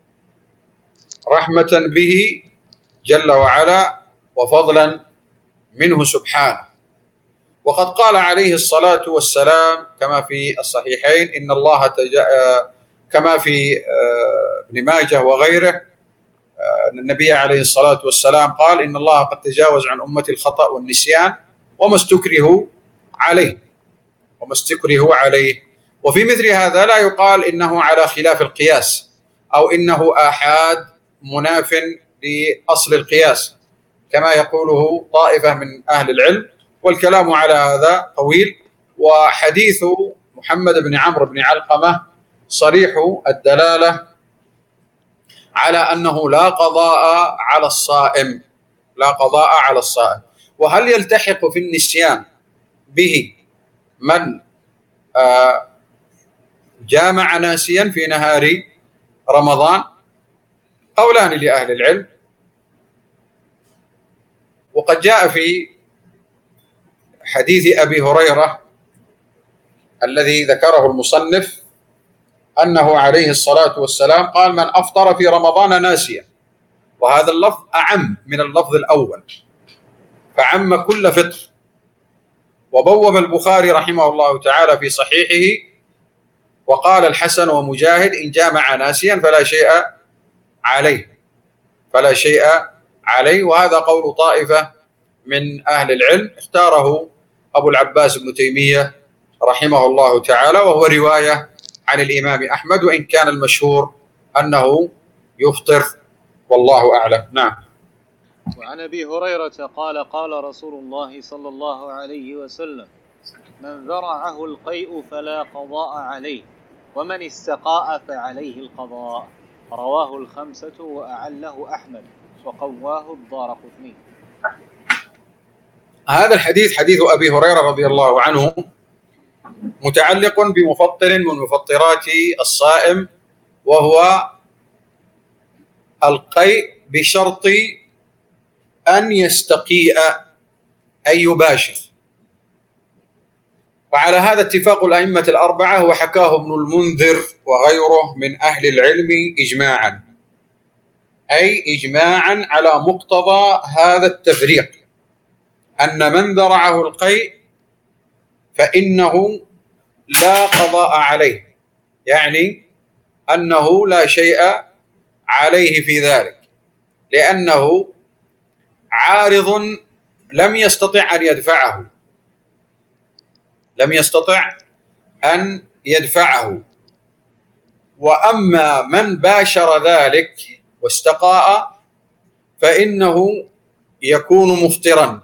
رحمة به جل وعلا وفضلا منه سبحانه. وقد قال عليه الصلاة والسلام كما في الصحيحين إن الله كما في ابن ماجه وغيره، النبي عليه الصلاة والسلام قال إن الله قد تجاوز عن أمتي الخطأ والنسيان وما استكرهوا عليه. وفي مثل هذا لا يقال إنه على خلاف القياس أو إنه آحاد مناف لأصل القياس كما يقوله طائفة من أهل العلم، والكلام على هذا طويل. وحديث محمد بن عمرو بن علقمة صريح الدلالة على أنه لا قضاء على الصائم. وهل يلتحق في النسيان به من جامع ناسيا في نهار رمضان؟ قولان لأهل العلم. وقد جاء في حديث أبي هريرة الذي ذكره المصنف أنه عليه الصلاة والسلام قال من أفطر في رمضان ناسيا، وهذا اللفظ أعم من اللفظ الأول فعم كل فطر. وبوب البخاري رحمه الله تعالى في صحيحه وقال الحسن ومجاهد إن جامع ناسيا فلا شيء عليه. وهذا قول طائفة من أهل العلم اختاره أبو العباس ابن تيمية رحمه الله تعالى، وهو رواية عن الإمام أحمد، وإن كان المشهور أنه يفطر والله أعلم. نعم. وعن أبي هريرة قال قال رسول الله صلى الله عليه وسلم من ذرعه القيء فلا قضاء عليه ومن استقاء فعليه القضاء. رواه الخمسة وأعله أحمد وقواه الدارقطني. هذا الحديث حديث أبي هريرة رضي الله عنه متعلق بمفطر من مفطرات الصائم، وهو القيء بشرط أن يستقيء أي يباشر. وعلى هذا اتفاق الأئمة الأربعة، وحكاه ابن المنذر وغيره من أهل العلم إجماعا على مقتضى هذا التفريق، أن من ذرعه القيء فإنه لا قضاء عليه، يعني أنه لا شيء عليه في ذلك، لأنه عارض لم يستطع أن يدفعه. وأما من باشر ذلك واستقاء فإنه يكون مفطرا.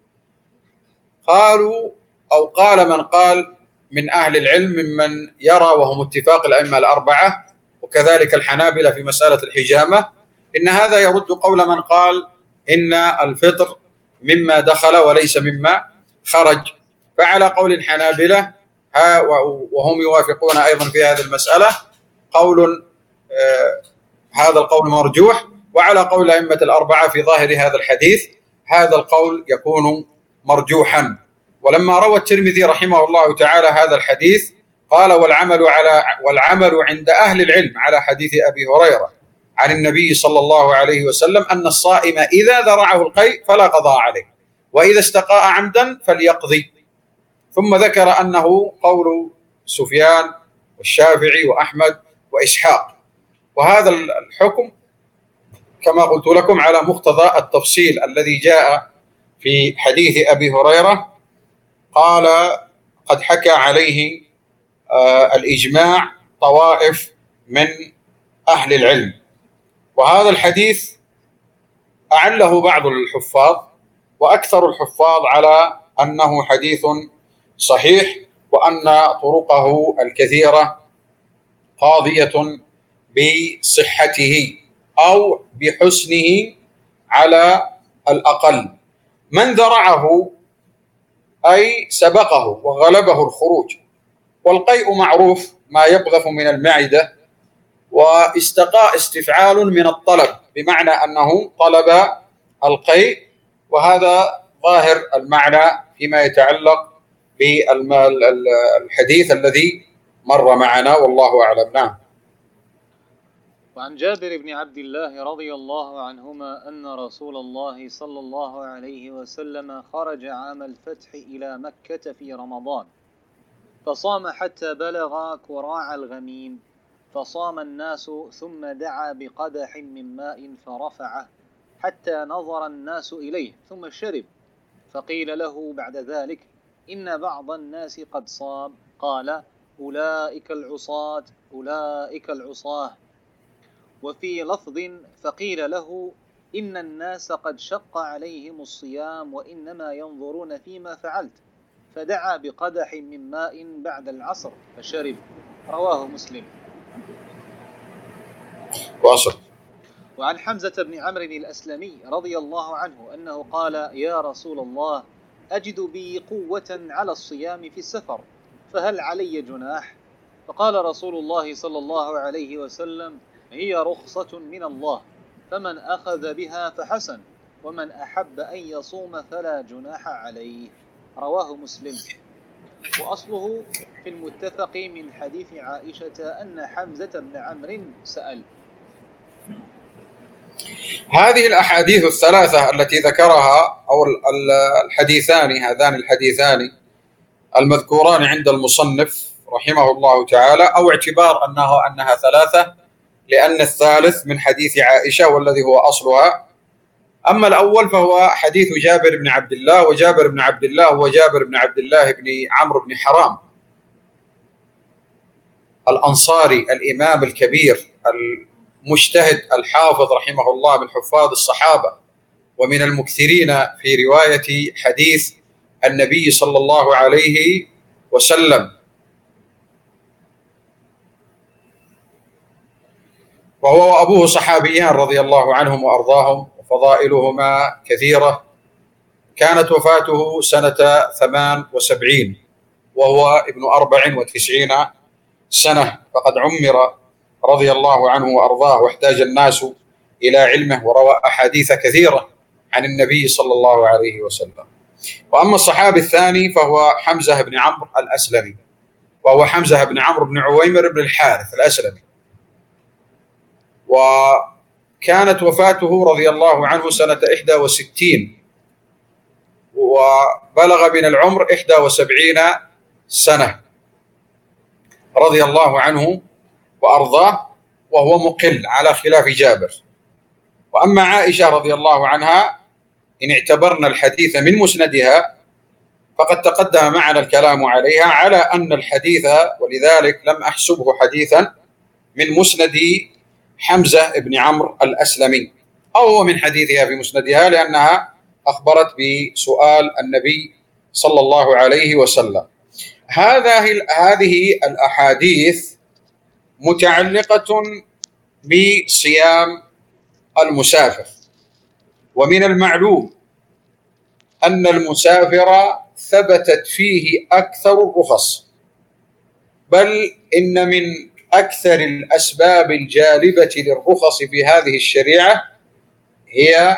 قالوا أو قال من قال من أهل العلم ممن يرى، وهم اتفاق الأئمة الأربعة وكذلك الحنابلة في مسألة الحجامة، إن هذا يرد قول من قال إن الفطر مما دخل وليس مما خرج. فعلى قول الحنابلة وهم يوافقون أيضا في هذه المسألة قول هذا القول مرجوح، وعلى قول الأئمة الأربعة في ظاهر هذا الحديث هذا القول يكون مرجوحا. ولما روى الترمذي رحمه الله تعالى هذا الحديث قال: والعمل عند أهل العلم على حديث أبي هريرة عن النبي صلى الله عليه وسلم أن الصائم إذا ذرعه القيء فلا قضاء عليه، وإذا استقاء عمدا فليقضي. ثم ذكر أنه قول سفيان والشافعي وأحمد وإسحاق، وهذا الحكم كما قلت لكم على مقتضى التفصيل الذي جاء في حديث أبي هريرة. قال: قد حكى عليه الإجماع طوائف من أهل العلم. وهذا الحديث أعله بعض الحفاظ، وأكثر الحفاظ على أنه حديث صحيح، وأن طرقه الكثيرة قاضية بصحته أو بحسنه على الأقل. من ذرعه أي سبقه وغلبه الخروج، والقيء معروف ما يقذف من المعدة، واستقاء استفعال من الطلب بمعنى أنه طلب القيء، وهذا ظاهر المعنى فيما يتعلق بالحديث الذي مر معنا، والله أعلم. نعم. وعن جابر بن عبد الله رضي الله عنهما أن رسول الله صلى الله عليه وسلم خرج عام الفتح إلى مكة في رمضان، فصام حتى بلغ كراع الغميم، فصام الناس ثم دعا بقدح من ماء فرفعه حتى نظر الناس إليه ثم شرب، فقيل له بعد ذلك: إن بعض الناس قد صام. قال: أولئك العصاة أولئك العصاة. وفي لفظ: فقيل له: إن الناس قد شق عليهم الصيام وإنما ينظرون فيما فعلت، فدعا بقدح من ماء بعد العصر فشرب. رواه مسلم. واصل. وعن حمزة بن عمرو الأسلمي رضي الله عنه أنه قال: يا رسول الله، أجد بي قوة على الصيام في السفر، فهل علي جناح؟ فقال رسول الله صلى الله عليه وسلم: هي رخصة من الله، فمن أخذ بها فحسن، ومن أحب أن يصوم فلا جناح عليه. رواه مسلم. وأصله في المتفق من حديث عائشة أن حمزة بن عمرو سأل. هذه الأحاديث الثلاثة التي ذكرها أو هذان الحديثان المذكوران عند المصنف رحمه الله تعالى، أو اعتبار أنها ثلاثة لأن الثالث من حديث عائشة والذي هو أصلها. أما الأول فهو حديث جابر بن عبد الله، وجابر بن عبد الله هو جابر بن عبد الله بن عمرو بن حرام الأنصاري الإمام الكبير المجتهد الحافظ رحمه الله من حفاظ الصحابة، ومن المكثرين في رواية حديث النبي صلى الله عليه وسلم. وهو وأبوه صحابيان رضي الله عنهم وأرضاهم، وفضائلهما كثيرة. كانت وفاته سنة 78 وهو ابن 94 سنة، فقد عمر رضي الله عنه وأرضاه، واحتاج الناس إلى علمه، وروى أحاديث كثيرة عن النبي صلى الله عليه وسلم. وأما الصحابي الثاني فهو حمزة بن عمرو الأسلمي، وهو حمزة بن عمرو بن عويمر بن الحارث الأسلمي، وكانت وفاته رضي الله عنه سنة 61، وبلغ من العمر 71 سنة رضي الله عنه وأرضاه، وهو مقل على خلاف جابر. وأما عائشة رضي الله عنها إن اعتبرنا الحديث من مسندها فقد تقدم معنا الكلام عليها على أن الحديث، ولذلك لم أحسبه حديثا من مسند حمزة بن عمرو الأسلمي، أو هو من حديثها في مسندها، لأنها أخبرت بسؤال النبي صلى الله عليه وسلم. هذه الأحاديث متعلقة بصيام المسافر، ومن المعلوم أن المسافر ثبتت فيه أكثر الرخص، بل إن من أكثر الأسباب الجالبة للرخص في هذه الشريعة هي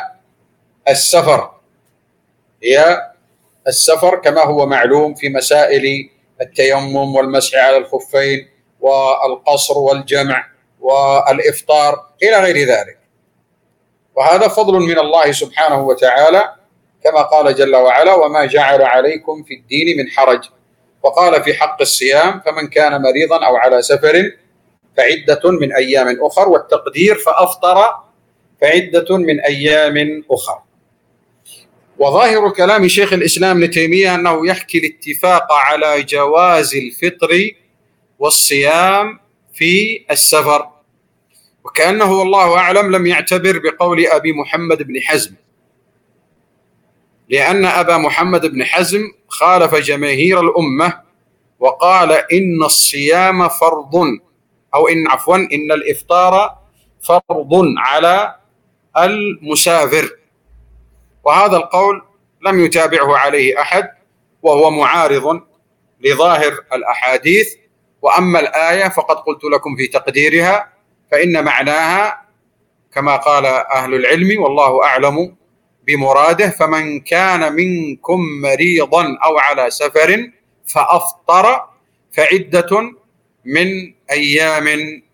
السفر كما هو معلوم في مسائل التيمم والمسح على الخفين والقصر والجمع والإفطار إلى غير ذلك. وهذا فضل من الله سبحانه وتعالى كما قال جل وعلا: وما جعل عليكم في الدين من حرج. وقال في حق الصيام: فمن كان مريضا أو على سفر فعدة من أيام أخر، والتقدير فأفطر فعدة من أيام أخر. وظاهر كلام شيخ الإسلام ابن تيمية أنه يحكي الاتفاق على جواز الفطر والصيام في السفر، وكأنه والله أعلم لم يعتبر بقول أبي محمد بن حزم، لأن أبا محمد بن حزم خالف جماهير الأمة وقال إن الصيام فرض، أو إن الإفطار فرض على المسافر، وهذا القول لم يتابعه عليه أحد، وهو معارض لظاهر الأحاديث. وأما الآية فقد قلت لكم في تقديرها، فإن معناها كما قال أهل العلم والله أعلم بمراده: فمن كان منكم مريضا أو على سفر فأفطر فعدة من أيام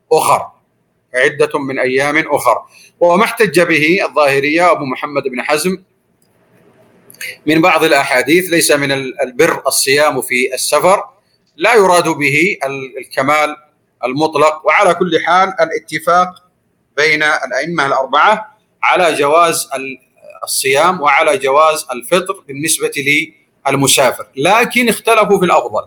أخر. وما احتج به الظاهرية أبو محمد بن حزم من بعض الأحاديث: ليس من البر الصيام في السفر، لا يراد به الكمال المطلق. وعلى كل حال الاتفاق بين الأئمة الأربعة على جواز الصيام وعلى جواز الفطر بالنسبة للمسافر، لكن اختلفوا في الأفضل.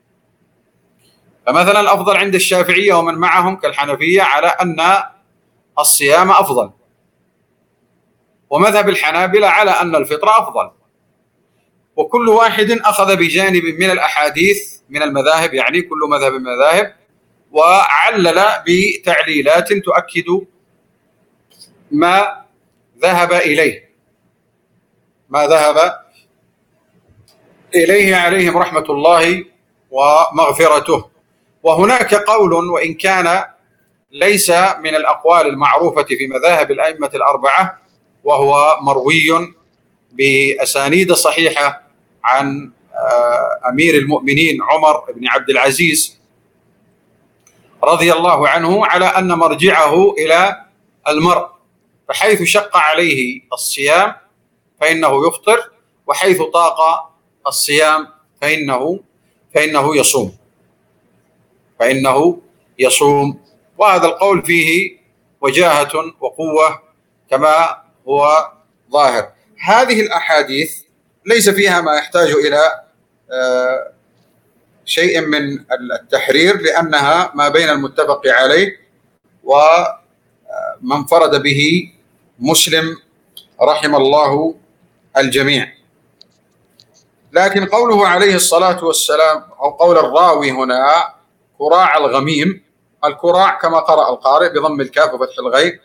فمثلا الأفضل عند الشافعية ومن معهم كالحنفية على أن الصيام أفضل، ومذهب الحنابلة على أن الفطر أفضل، وكل واحد أخذ بجانب من الأحاديث من المذاهب، يعني كل مذهب من المذاهب، وعلل بتعليلات تؤكد ما ذهب إليه عليهم رحمة الله ومغفرته. وهناك قول وإن كان ليس من الأقوال المعروفة في مذاهب الأئمة الأربعة، وهو مروي بأسانيد صحيحة عن أمير المؤمنين عمر بن عبد العزيز رضي الله عنه على أن مرجعه إلى المرء، فحيث شق عليه الصيام فإنه يفطر، وحيث طاق الصيام فإنه يصوم. وهذا القول فيه وجاهة وقوة كما هو ظاهر. هذه الأحاديث ليس فيها ما يحتاج إلى شيء من التحرير، لأنها ما بين المتفق عليه ومن فرد به مسلم رحم الله الجميع. لكن قوله عليه الصلاة والسلام، أو قول الراوي هنا: كراع الغميم، الكراع كما قرأ القارئ بضم الكاف وفتح الغين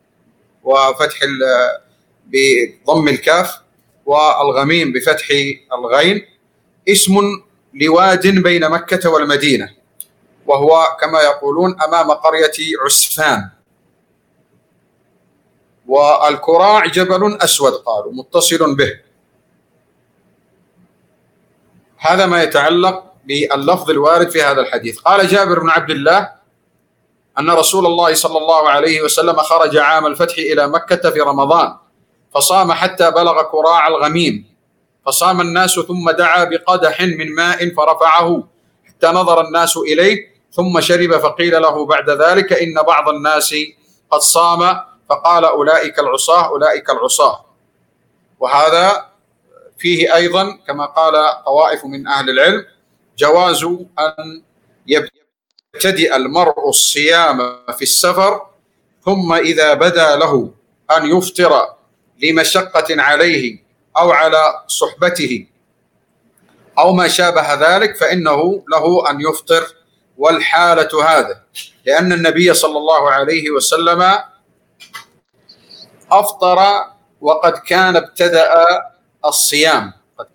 بضم الكاف، والغميم بفتح الغين، اسم لواد بين مكة والمدينة، وهو كما يقولون أمام قرية عسفان. والكراع جبل أسود قالوا متصل به. هذا ما يتعلق باللفظ الوارد في هذا الحديث. قال جابر بن عبد الله أن رسول الله صلى الله عليه وسلم خرج عام الفتح إلى مكة في رمضان، فصام حتى بلغ كراع الغميم، فصام الناس، ثم دعا بقدح من ماء فرفعه حتى نظر الناس إليه، ثم شرب، فقيل له بعد ذلك إن بعض الناس قد صام، فقال أولئك العصاة. وهذا فيه أيضا كما قال طوائف من أهل العلم جواز أن يبتدئ المرء الصيام في السفر، ثم إذا بدا له أن يفطر لمشقة عليه أو على صحبته أو ما شابه ذلك فإنه له أن يفطر. والحالة هذا لأن النبي صلى الله عليه وسلم أفطر وقد كان ابتدأ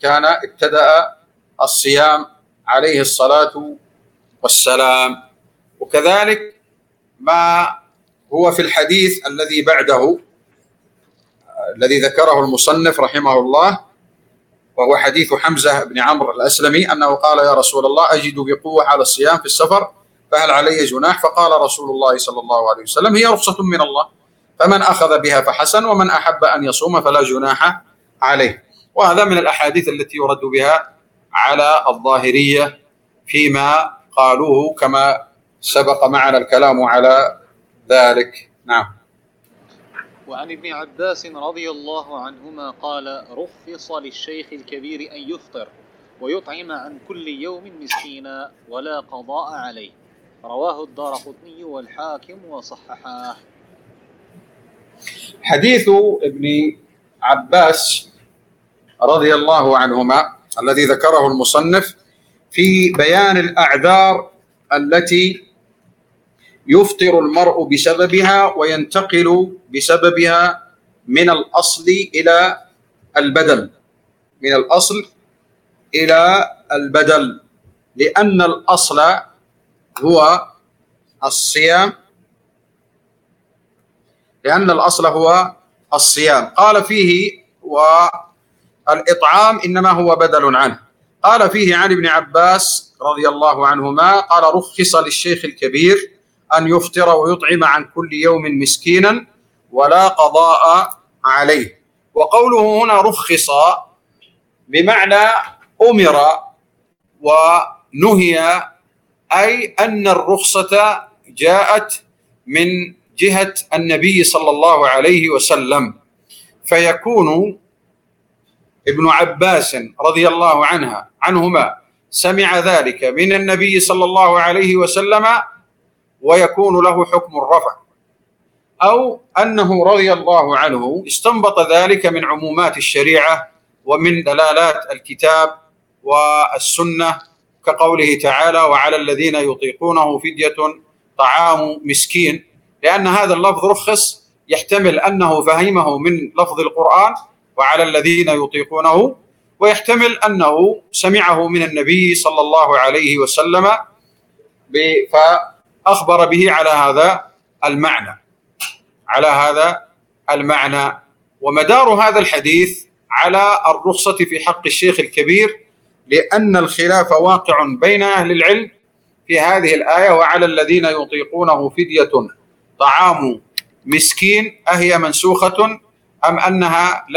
الصيام عليه الصلاة والسلام. وكذلك ما هو في الحديث الذي بعده الذي ذكره المصنف رحمه الله، وهو حديث حمزة بن عمرو الأسلمي أنه قال: يا رسول الله أجد بقوة على الصيام في السفر فهل علي جناح؟ فقال رسول الله صلى الله عليه وسلم: هي رخصة من الله، فمن أخذ بها فحسن، ومن أحب أن يصوم فلا جناح عليه. وهذا من الأحاديث التي يرد بها على الظاهرية فيما قالوه، كما سبق معنا الكلام على ذلك. نعم. وعن ابن عباس رضي الله عنهما قال: رخص للشيخ الكبير أن يفطر ويطعم عن كل يوم مسكينا ولا قضاء عليه. رواه الدارقطني والحاكم وصححاه. حديث ابن عباس رضي الله عنهما الذي ذكره المصنف في بيان الأعذار التي يفطر المرء بسببها وينتقل بسببها من الأصل إلى البدل، من الأصل إلى البدل، لأن الأصل هو الصيام، لأن الأصل هو الصيام. قال فيه: والإطعام إنما هو بدل عنه. قال فيه عن ابن عباس رضي الله عنهما قال: رخص للشيخ الكبير أن يفطر ويطعم عن كل يوم مسكينا ولا قضاء عليه. وقوله هنا رخص بمعنى أمر ونهي، أي أن الرخصة جاءت من جهة النبي صلى الله عليه وسلم، فيكون ابن عباس رضي الله عنهما سمع ذلك من النبي صلى الله عليه وسلم ويكون له حكم الرفع، أو أنه رضي الله عنه استنبط ذلك من عمومات الشريعة ومن دلالات الكتاب والسنة، كقوله تعالى: وعلى الذين يطيقونه فدية طعام مسكين، لأن هذا اللفظ رخص يحتمل أنه فهمه من لفظ القرآن وعلى الذين يطيقونه، ويحتمل أنه سمعه من النبي صلى الله عليه وسلم فأخبر به على هذا المعنى. ومدار هذا الحديث على الرخصة في حق الشيخ الكبير، لأن الخلاف واقع بين أهل العلم في هذه الآية: وعلى الذين يطيقونه فدية طعام مسكين، أهي منسوخة أم أنها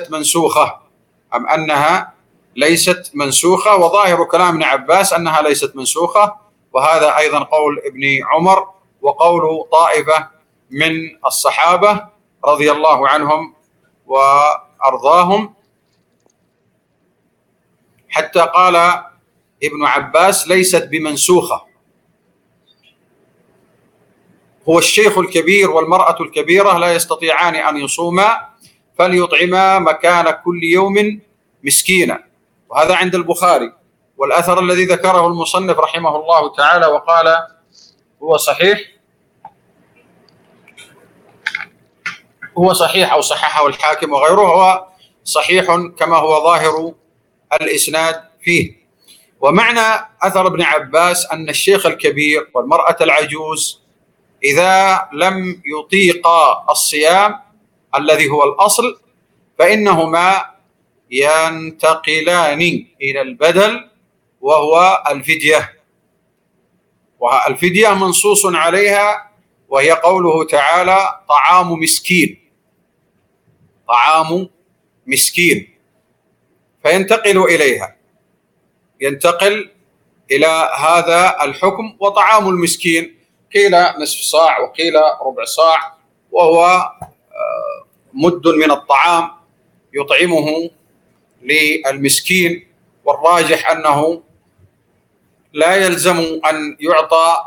ليست منسوخة؟ وظاهر كلام ابن عباس أنها ليست منسوخة، وهذا أيضا قول ابن عمر وقول طائفة من الصحابة رضي الله عنهم وأرضاهم، حتى قال ابن عباس: ليست بمنسوخة. هو الشيخ الكبير والمرأة الكبيرة لا يستطيعان أن يصوما فليطعما مكان كل يوم مسكينا، وهذا عند البخاري. والأثر الذي ذكره المصنف رحمه الله تعالى وقال هو صحيح أو صححه الحاكم وغيره، هو صحيح كما هو ظاهر الإسناد فيه. ومعنى أثر ابن عباس أن الشيخ الكبير والمرأة العجوز إذا لم يطيقا الصيام الذي هو الأصل فإنهما ينتقلان إلى البدل وهو الفدية، والفدية منصوص عليها، وهي قوله تعالى: طعام مسكين، فينتقل إليها، ينتقل إلى هذا الحكم. وطعام المسكين قيل نصف صاع وقيل ربع صاع، وهو مد من الطعام يطعمه للمسكين. والراجح أنه لا يلزم أن يعطى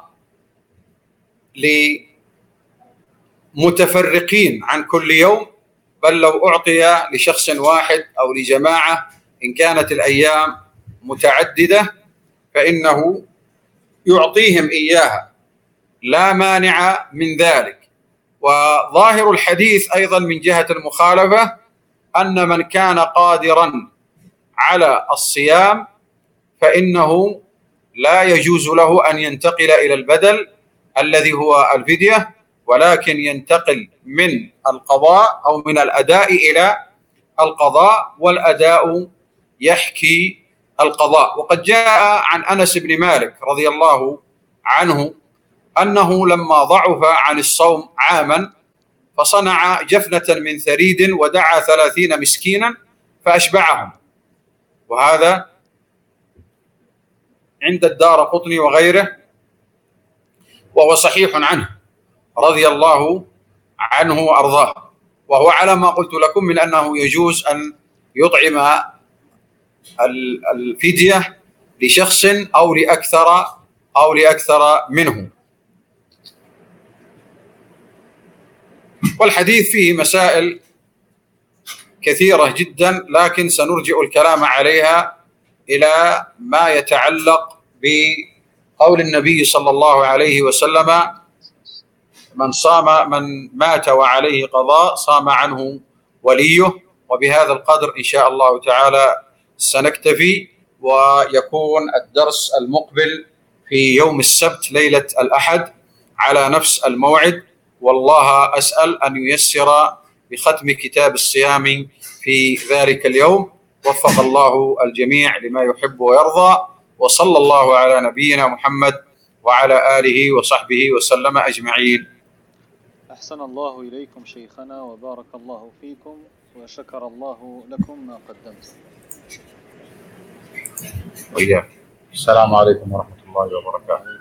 لمتفرقين عن كل يوم، بل لو أعطي لشخص واحد أو لجماعة إن كانت الأيام متعددة فإنه يعطيهم إياها، لا مانع من ذلك. وظاهر الحديث أيضا من جهة المخالفة أن من كان قادرا على الصيام فإنه لا يجوز له أن ينتقل إلى البدل، الذي هو الفدية، ولكن ينتقل من القضاء أو من الأداء إلى القضاء، والأداء يحكي القضاء. وقد جاء عن أنس بن مالك رضي الله عنه أنه لما ضعف عن الصوم عاما فصنع جفنة من ثريد ودعا 30 مسكينا فأشبعهم، وهذا عند الدارقطني وغيره، وهو صحيح عنه رضي الله عنه وأرضاه، وهو على ما قلت لكم من أنه يجوز أن يطعم الفدية لشخص أو لأكثر منه. والحديث فيه مسائل كثيرة جدا، لكن سنرجع الكلام عليها إلى ما يتعلق بقول النبي صلى الله عليه وسلم: من مات وعليه قضاء صام عنه وليه. وبهذا القدر إن شاء الله تعالى سنكتفي، ويكون الدرس المقبل في يوم السبت ليلة الأحد على نفس الموعد، والله أسأل أن ييسر بختم كتاب الصيام في ذلك اليوم. وفق الله الجميع لما يحب ويرضى، وصلى الله على نبينا محمد وعلى آله وصحبه وسلم أجمعين. أحسن الله إليكم شيخنا وبارك الله فيكم وشكر الله لكم ما قدمتم. وإياك. السلام عليكم ورحمة الله وبركاته.